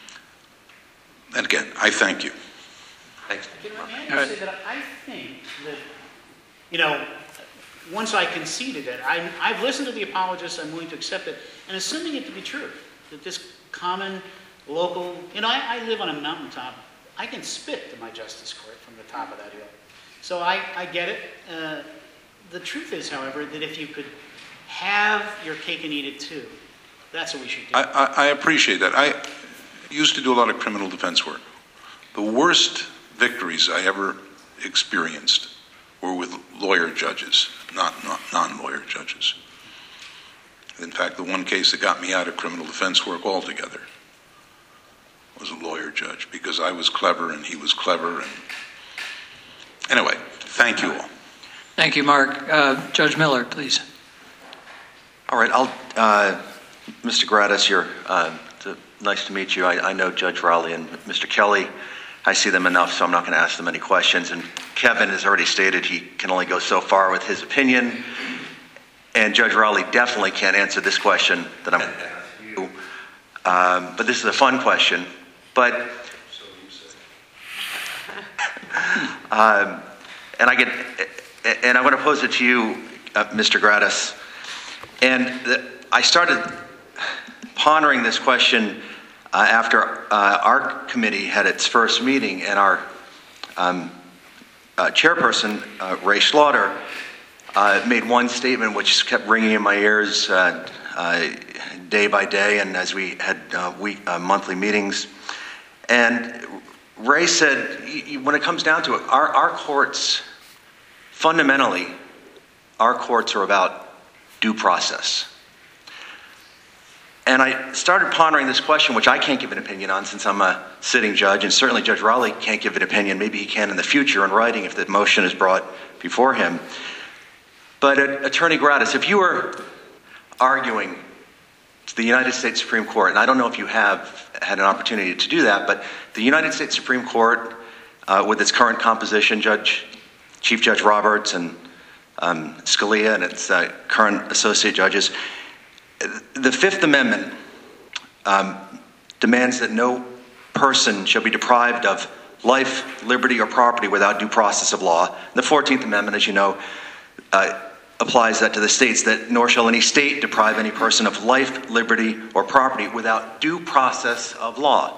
And again, I thank you. Thanks. Can I say that I think that, you know, once I conceded it, I, I've listened to the apologists, I'm willing to accept it, and assuming it to be true, that this common, local, you know, I, I live on a mountaintop. I can spit to my justice court from the top of that hill. So I, I get it. Uh, the truth is, however, that if you could have your cake and eat it too, that's what we should do. I, I, I appreciate that. I used to do a lot of criminal defense work. The worst victories I ever experienced were with lawyer judges, not, not non-lawyer judges. In fact, the one case that got me out of criminal defense work altogether was a lawyer judge, because I was clever and he was clever. And anyway, thank you all. Thank you, Mark. Uh, Judge Miller, please. All right, I'll, uh, Mister Gratis, you're, uh, to, nice to meet you. I, I know Judge Rowley and Mister Kelly. I see them enough, so I'm not going to ask them any questions. And Kevin has already stated he can only go so far with his opinion. And Judge Rowley definitely can't answer this question that I'm going to ask you. Um, but this is a fun question. But, um, and I get, and I want to pose it to you, uh, Mister Gratis. And the, I started pondering this question uh, after uh, our committee had its first meeting, and our um, uh, chairperson, uh, Ray Slaughter, uh, made one statement which kept ringing in my ears uh, uh, day by day, and as we had uh, week, uh, monthly meetings. And Ray said, when it comes down to it, our, our courts, fundamentally, our courts are about due process. And I started pondering this question, which I can't give an opinion on since I'm a sitting judge, and certainly Judge Rowley can't give an opinion. Maybe he can in the future in writing if the motion is brought before him. But uh, Attorney Gratis, if you were arguing to the United States Supreme Court, and I don't know if you have had an opportunity to do that, but the United States Supreme Court, uh, with its current composition, Judge, Chief Judge Roberts and um, Scalia and its uh, current associate judges, the Fifth Amendment um, demands that no person shall be deprived of life, liberty, or property without due process of law. The Fourteenth Amendment, as you know, uh, applies that to the states, that nor shall any state deprive any person of life, liberty, or property without due process of law.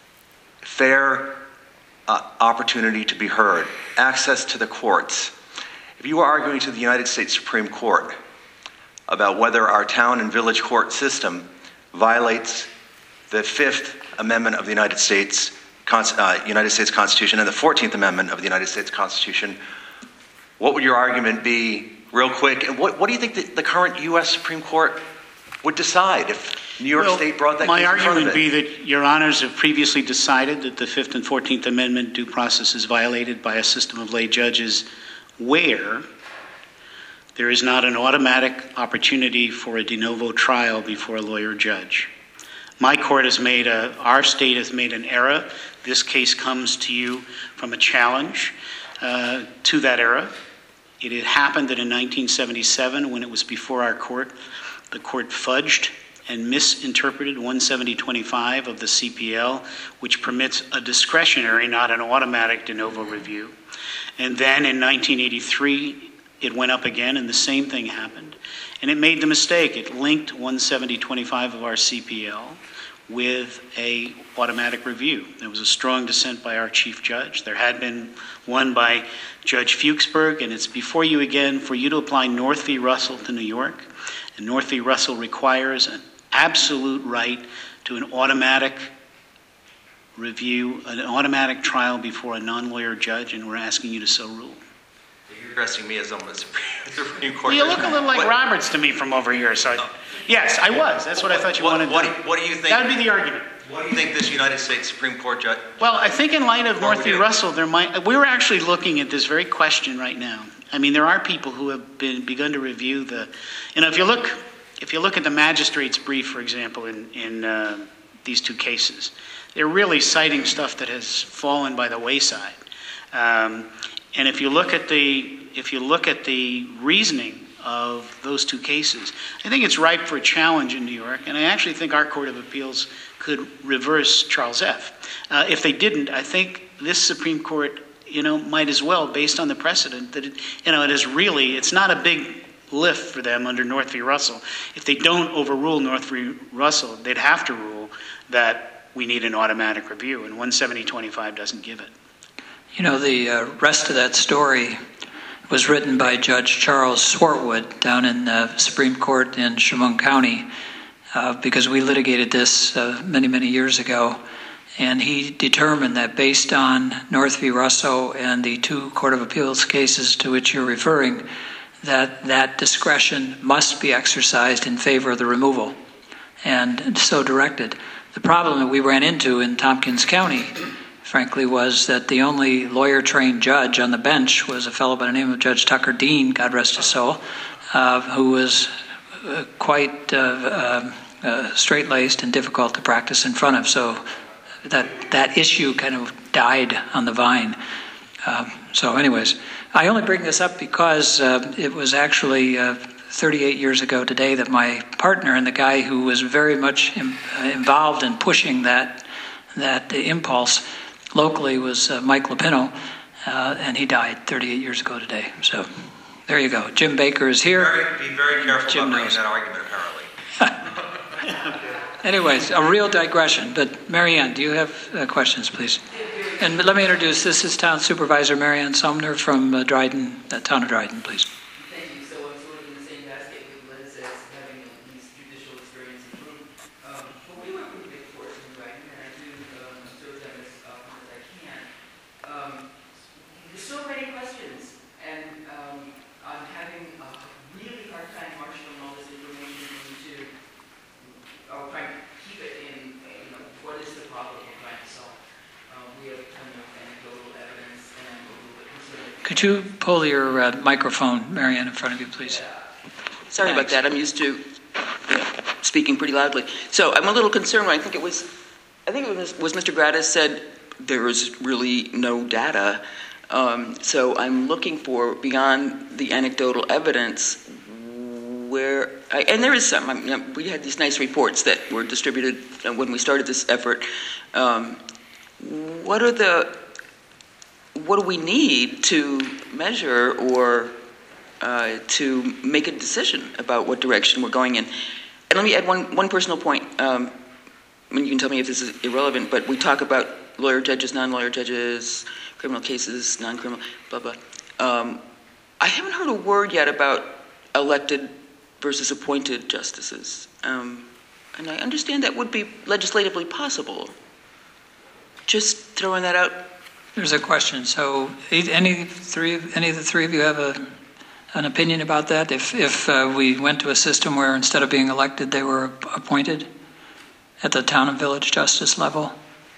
Fair uh, opportunity to be heard, access to the courts. If you are arguing to the United States Supreme Court about whether our town and village court system violates the Fifth Amendment of the United States, uh, United States Constitution and the Fourteenth Amendment of the United States Constitution, what would your argument be, real quick? And what, what do you think the, the current U S Supreme Court would decide if New York well, State brought that my case in front argument of would it? be that your honors have previously decided that the Fifth and Fourteenth Amendment due process is violated by a system of lay judges where there is not an automatic opportunity for a de novo trial before a lawyer judge. My court has made a, our state has made an error. This case comes to you from a challenge uh, to that error. It had happened that in nineteen seventy-seven, when it was before our court, the court fudged and misinterpreted one seventy twenty-five of the C P L, which permits a discretionary, not an automatic de novo review. And then in nineteen eighty-three, it went up again, and the same thing happened. And it made the mistake. It linked one seventy twenty-five of our C P L with a automatic review. There was a strong dissent by our chief judge. There had been one by Judge Fuchsberg, and it's before you again for you to apply North v. Russell to New York. And North v. Russell requires an absolute right to an automatic review, an automatic trial before a non-lawyer judge, and we're asking you to so rule. You're addressing me as I'm a Supreme Court. Well, you look a little like What- Roberts to me from over here, so, I- yes, I was. That's what I thought you What- wanted to what- do. what do you think- That would be the argument. What do you think this United States Supreme Court judge? Well, I think in light of Well, North we v. do. Russell, there might, we're actually looking at this very question right now. I mean, there are people who have been, begun to review the, you know, if you look, if you look at the magistrate's brief, for example, in, in uh, these two cases, they're really citing stuff that has fallen by the wayside. Um, and if you look at the, if you look at the reasoning of those two cases, I think it's ripe for a challenge in New York, and I actually think our Court of Appeals could reverse Charles F. Uh, if they didn't, I think this Supreme Court, you know, might as well, based on the precedent, that it, you know, it is really, it's not a big lift for them under North v. Russell. If they don't overrule North v. Russell, they'd have to rule that we need an automatic review, and one seventy twenty-five doesn't give it. You know, the uh, rest of that story was written by Judge Charles Swartwood down in the Supreme Court in Chemung County, uh, because we litigated this uh, many, many years ago. And he determined that based on North v. Russo and the two Court of Appeals cases to which you're referring, that that discretion must be exercised in favor of the removal, and so directed. The problem that we ran into in Tompkins County, frankly, was that the only lawyer-trained judge on the bench was a fellow by the name of Judge Tucker Dean, God rest his soul, uh, who was uh, quite uh, uh, uh, straight-laced and difficult to practice in front of. So that that issue kind of died on the vine. Um, so anyways, I only bring this up because uh, it was actually uh, thirty-eight years ago today that my partner and the guy who was very much im- uh, involved in pushing that that impulse locally was uh, Mike Lupino, uh, and he died thirty-eight years ago today. So there you go. Jim Baker is here. Very, be very careful Jim about bringing knows. that argument, apparently. Anyways, a real digression. But Marianne, do you have uh, questions, please? And let me introduce, this is Town Supervisor Marianne Sumner from uh, Dryden, uh, Town of Dryden, please. Thank you. So I'm sort of in the same basket with Liz as having at least judicial experience in room. Um, but we work with big courts in Dryden, and I do um, serve them as often as I can. Um, there's so many questions, and um, I'm having a really hard time marshaling all this information into, or trying to keep it in, you know, what is the problem we're trying to solve. Um, we have a ton of anecdotal evidence, and I'm a little bit concerned. Could you pull your uh, microphone, Marianne, in front of you, please? Sorry about that. I'm used to you know, speaking pretty loudly. So I'm a little concerned. I think it was, I think it was, was Mister Gratis said there was really no data. Um, so I'm looking for beyond the anecdotal evidence where, I, and there is some. I mean, we had these nice reports that were distributed when we started this effort. Um, what are the what do we need to measure or uh, to make a decision about what direction we're going in? And let me add one, one personal point. Um, I mean, you can tell me if this is irrelevant, but we talk about lawyer judges, non-lawyer judges, criminal cases, non-criminal, blah, blah. Um, I haven't heard a word yet about elected versus appointed justices. Um, and I understand that would be legislatively possible. Just throwing that out. There's a question. So, any three, any of the three of you have a, an opinion about that? If if uh, we went to a system where instead of being elected, they were appointed at the town and village justice level?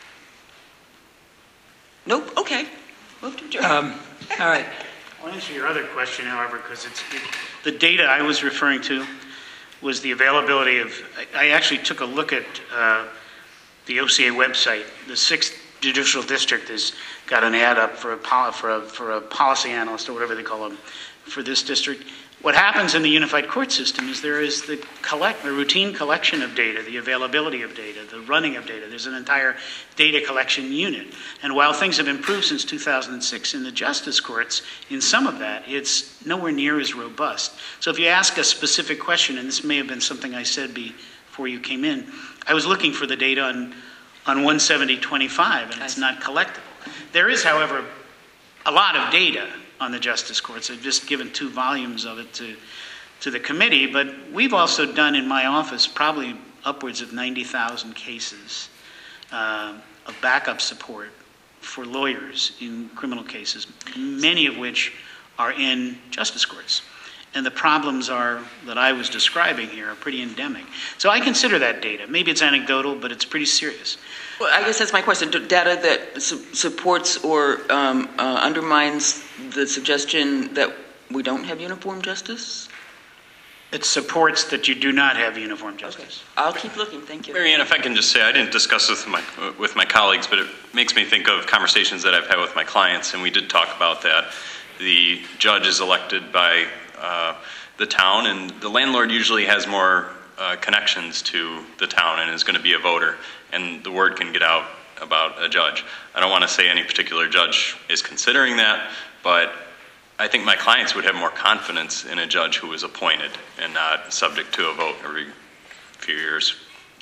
Nope. Okay. Move to adjourn. Um, all right. I'll answer your other question, however, because it's it, the data I was referring to was the availability of. I, I actually took a look at uh, the O C A website. The sixth judicial district has got an ad up for a poli- for a for a policy analyst or whatever they call them for this district. What happens in the unified court system is there is the collect, the routine collection of data, the availability of data, the running of data. There's an entire data collection unit. And while things have improved since two thousand six in the justice courts, in some of that, it's nowhere near as robust. So if you ask a specific question, and this may have been something I said before you came in, I was looking for the data on, on one seventy twenty-five, and it's not collectible. There is, however, a lot of data on the justice courts. I've just given two volumes of it to, to the committee, but we've also done in my office probably upwards of ninety thousand cases uh, of backup support for lawyers in criminal cases, many of which are in justice courts. And the problems are that I was describing here are pretty endemic. So I consider that data. Maybe it's anecdotal, but it's pretty serious. Well, I guess that's my question. Do data that su- supports or um, uh, undermines the suggestion that we don't have uniform justice? It supports that you do not have uniform justice. Okay. I'll keep looking. Thank you. Mary Ann, if I can just say, I didn't discuss this with my, with my colleagues, but it makes me think of conversations that I've had with my clients, and we did talk about that. The judge is elected by uh, the town, and the landlord usually has more uh, connections to the town and is going to be a voter, and the word can get out about a judge. I don't want to say any particular judge is considering that, but I think my clients would have more confidence in a judge who is appointed and not subject to a vote every few years.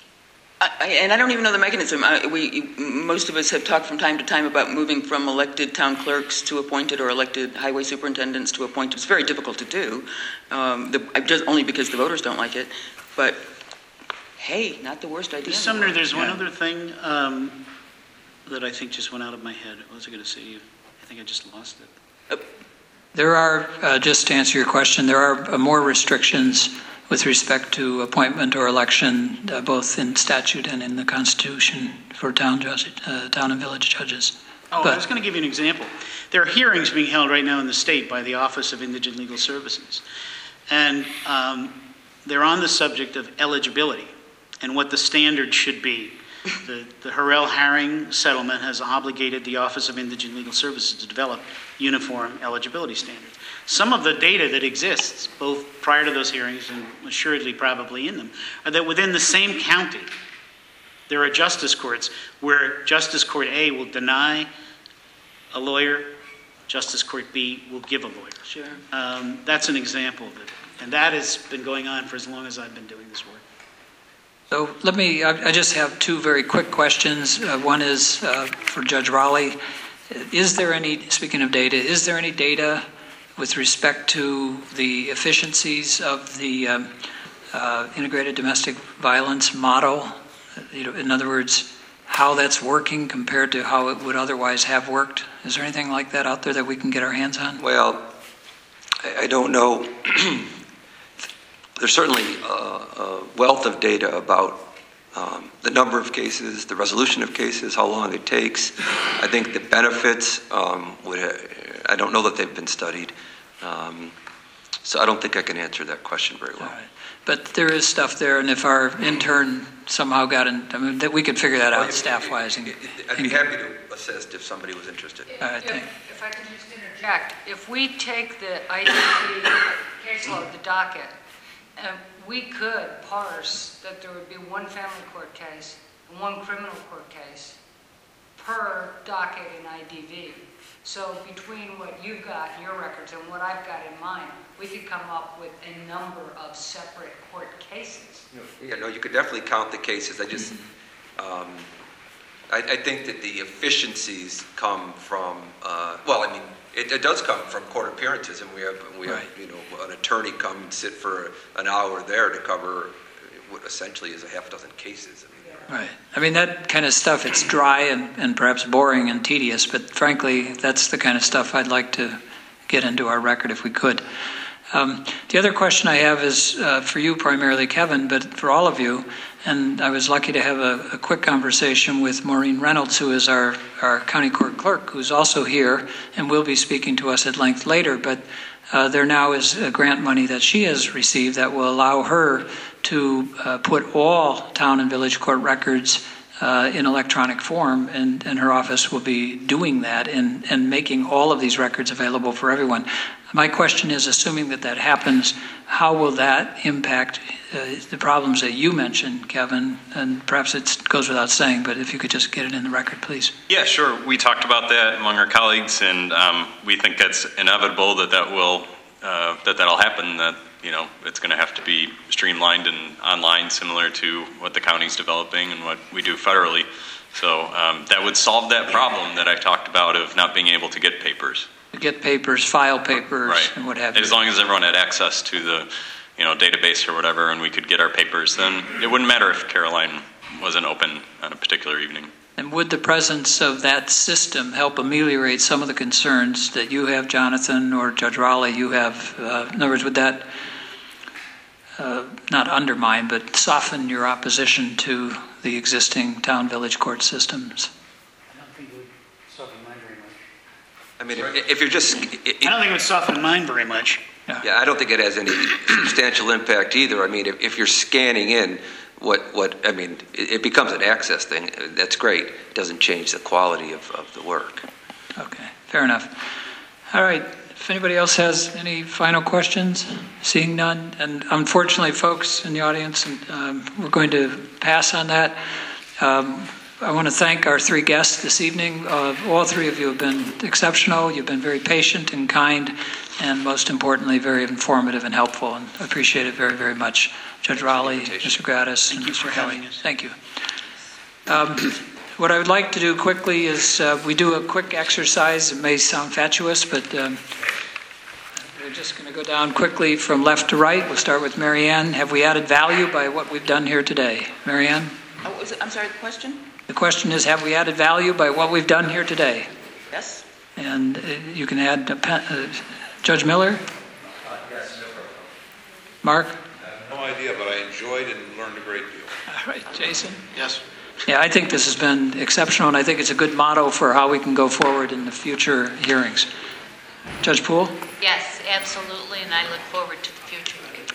I, and I don't even know the mechanism. I, we, most of us have talked from time to time about moving from elected town clerks to appointed or elected highway superintendents to appointed. It's very difficult to do, um, the, just only because the voters don't like it. But hey, not the worst idea. Sumner, there's one yeah. other thing um, that I think just went out of my head. What was I going to say to you? I think I just lost it. Uh, There are, uh, just to answer your question, there are uh, more restrictions with respect to appointment or election, uh, both in statute and in the Constitution for town judge, uh, town and village judges. Oh, But- I was going to give you an example. There are hearings being held right now in the state by the Office of Indigent Legal Services. And um, they're on the subject of eligibility and what the standard should be. The, the Harrell-Haring settlement has obligated the Office of Indigent Legal Services to develop uniform eligibility standards. Some of the data that exists, both prior to those hearings and assuredly probably in them, are that within the same county, there are justice courts where Justice Court A will deny a lawyer, Justice Court B will give a lawyer. Sure. Um, that's an example of it. And that has been going on for as long as I've been doing this work. So let me, I I just have two very quick questions. Uh, One is uh, for Judge Raleigh. Is there any, speaking of data, is there any data with respect to the efficiencies of the um, uh, integrated domestic violence model? You know, in other words, how that's working compared to how it would otherwise have worked? Is there anything like that out there that we can get our hands on? Well, I, I don't know. There's certainly a, a wealth of data about um, the number of cases, the resolution of cases, how long it takes. I think the benefits, um, would, I don't know that they've been studied. Um, so I don't think I can answer that question very well. All right. But there is stuff there, and if our intern somehow got in, I mean, that we could figure that out staff-wise. And, I'd be happy to assist if somebody was interested. All right, thank- If if I could just interject, if we take the I D P caseload, the docket, and we could parse that there would be one family court case and one criminal court case per docket in I D V. So between what you've got in your records and what I've got in mine, we could come up with a number of separate court cases. Yeah, no, you could definitely count the cases. I just, um, I, I think that the efficiencies come from, uh, well, I mean, it, it does come from court appearances, and we have, we have, you know, an attorney come and sit for an hour there to cover what essentially is a half dozen cases. I mean, Right. I mean, that kind of stuff, it's dry and, and perhaps boring and tedious, but frankly, that's the kind of stuff I'd like to get into our record if we could. Um, the other question I have is uh, for you primarily, Kevin, but for all of you, and I was lucky to have a, a quick conversation with Maureen Reynolds, who is our, our county court clerk, who's also here and will be speaking to us at length later, but uh, there now is a grant money that she has received that will allow her to uh, put all town and village court records uh, in electronic form, and, and her office will be doing that and, and making all of these records available for everyone. My question is, assuming that that happens, how will that impact uh, the problems that you mentioned, Kevin? And perhaps it goes without saying, but if you could just get it in the record, please. Yeah, sure. We talked about that among our colleagues, and um, we think that's inevitable that that will uh, that that'll happen. That you know it's going to have to be streamlined and online, similar to what the county's developing and what we do federally. So um, that would solve that problem that I talked about of not being able to get papers. Get papers, file papers, Right. and what have you. As long as everyone had access to the, you know, database or whatever, and we could get our papers, then it wouldn't matter if Caroline wasn't open on a particular evening. And would the presence of that system help ameliorate some of the concerns that you have, Jonathan, or Judge Raleigh, you have? Uh, in other words, would that uh, not undermine, but soften your opposition to the existing town-village court systems? I don't think it would soften mine very much. I mean, if, if you're just... It, I don't think it would soften mine very much. Yeah, I don't think it has any substantial impact either. I mean, if, if you're scanning in what, what I mean, it, it becomes an access thing. That's great. It doesn't change the quality of, of the work. Okay, fair enough. All right, if anybody else has any final questions, seeing none, and unfortunately, folks in the audience, um, we're going to pass on that. Um, I want to thank our three guests this evening. Uh, all three of you have been exceptional. You've been very patient and kind, and most importantly, very informative and helpful, and I appreciate it very, very much. Judge Raleigh, Mister Gratis, and Mister Kelly. Thank you. Um, what I would like to do quickly is uh, we do a quick exercise. It may sound fatuous, but um, we're just going to go down quickly from left to right. We'll start with Mary Ann. Have we added value by what we've done here today? Mary Ann? Oh, was it, I'm sorry, the question? The question is, have we added value by what we've done here today? Yes. And uh, you can add uh, uh, Judge Miller? Uh, yes, no problem. Mark? I have no idea, but I enjoyed and learned a great deal. All right, Jason? Yes. Yeah, I think this has been exceptional, and I think it's a good motto for how we can go forward in the future hearings. Judge Poole? Yes, absolutely, and I look forward to the future.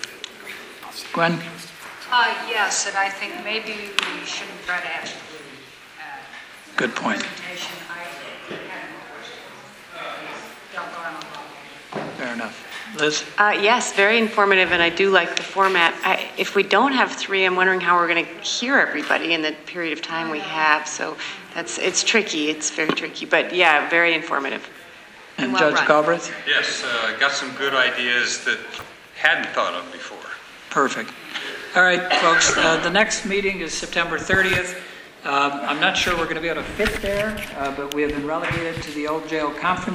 Gwen? Uh, yes, and I think maybe we shouldn't try to ask the uh, Good point. presentation. I had no questions. Don't go on alone. Fair enough. Liz? Uh, yes, very informative, and I do like the format. I, if we don't have three, I'm wondering how we're going to hear everybody in the period of time we have. So that's it's tricky. It's very tricky, but yeah, very informative. And well Judge run. Galbraith? Yes, uh, got some good ideas that hadn't thought of before. Perfect. All right, folks, uh, the next meeting is September thirtieth. Um, I'm not sure we're going to be able to fit there, uh, but we have been relegated to the old jail conference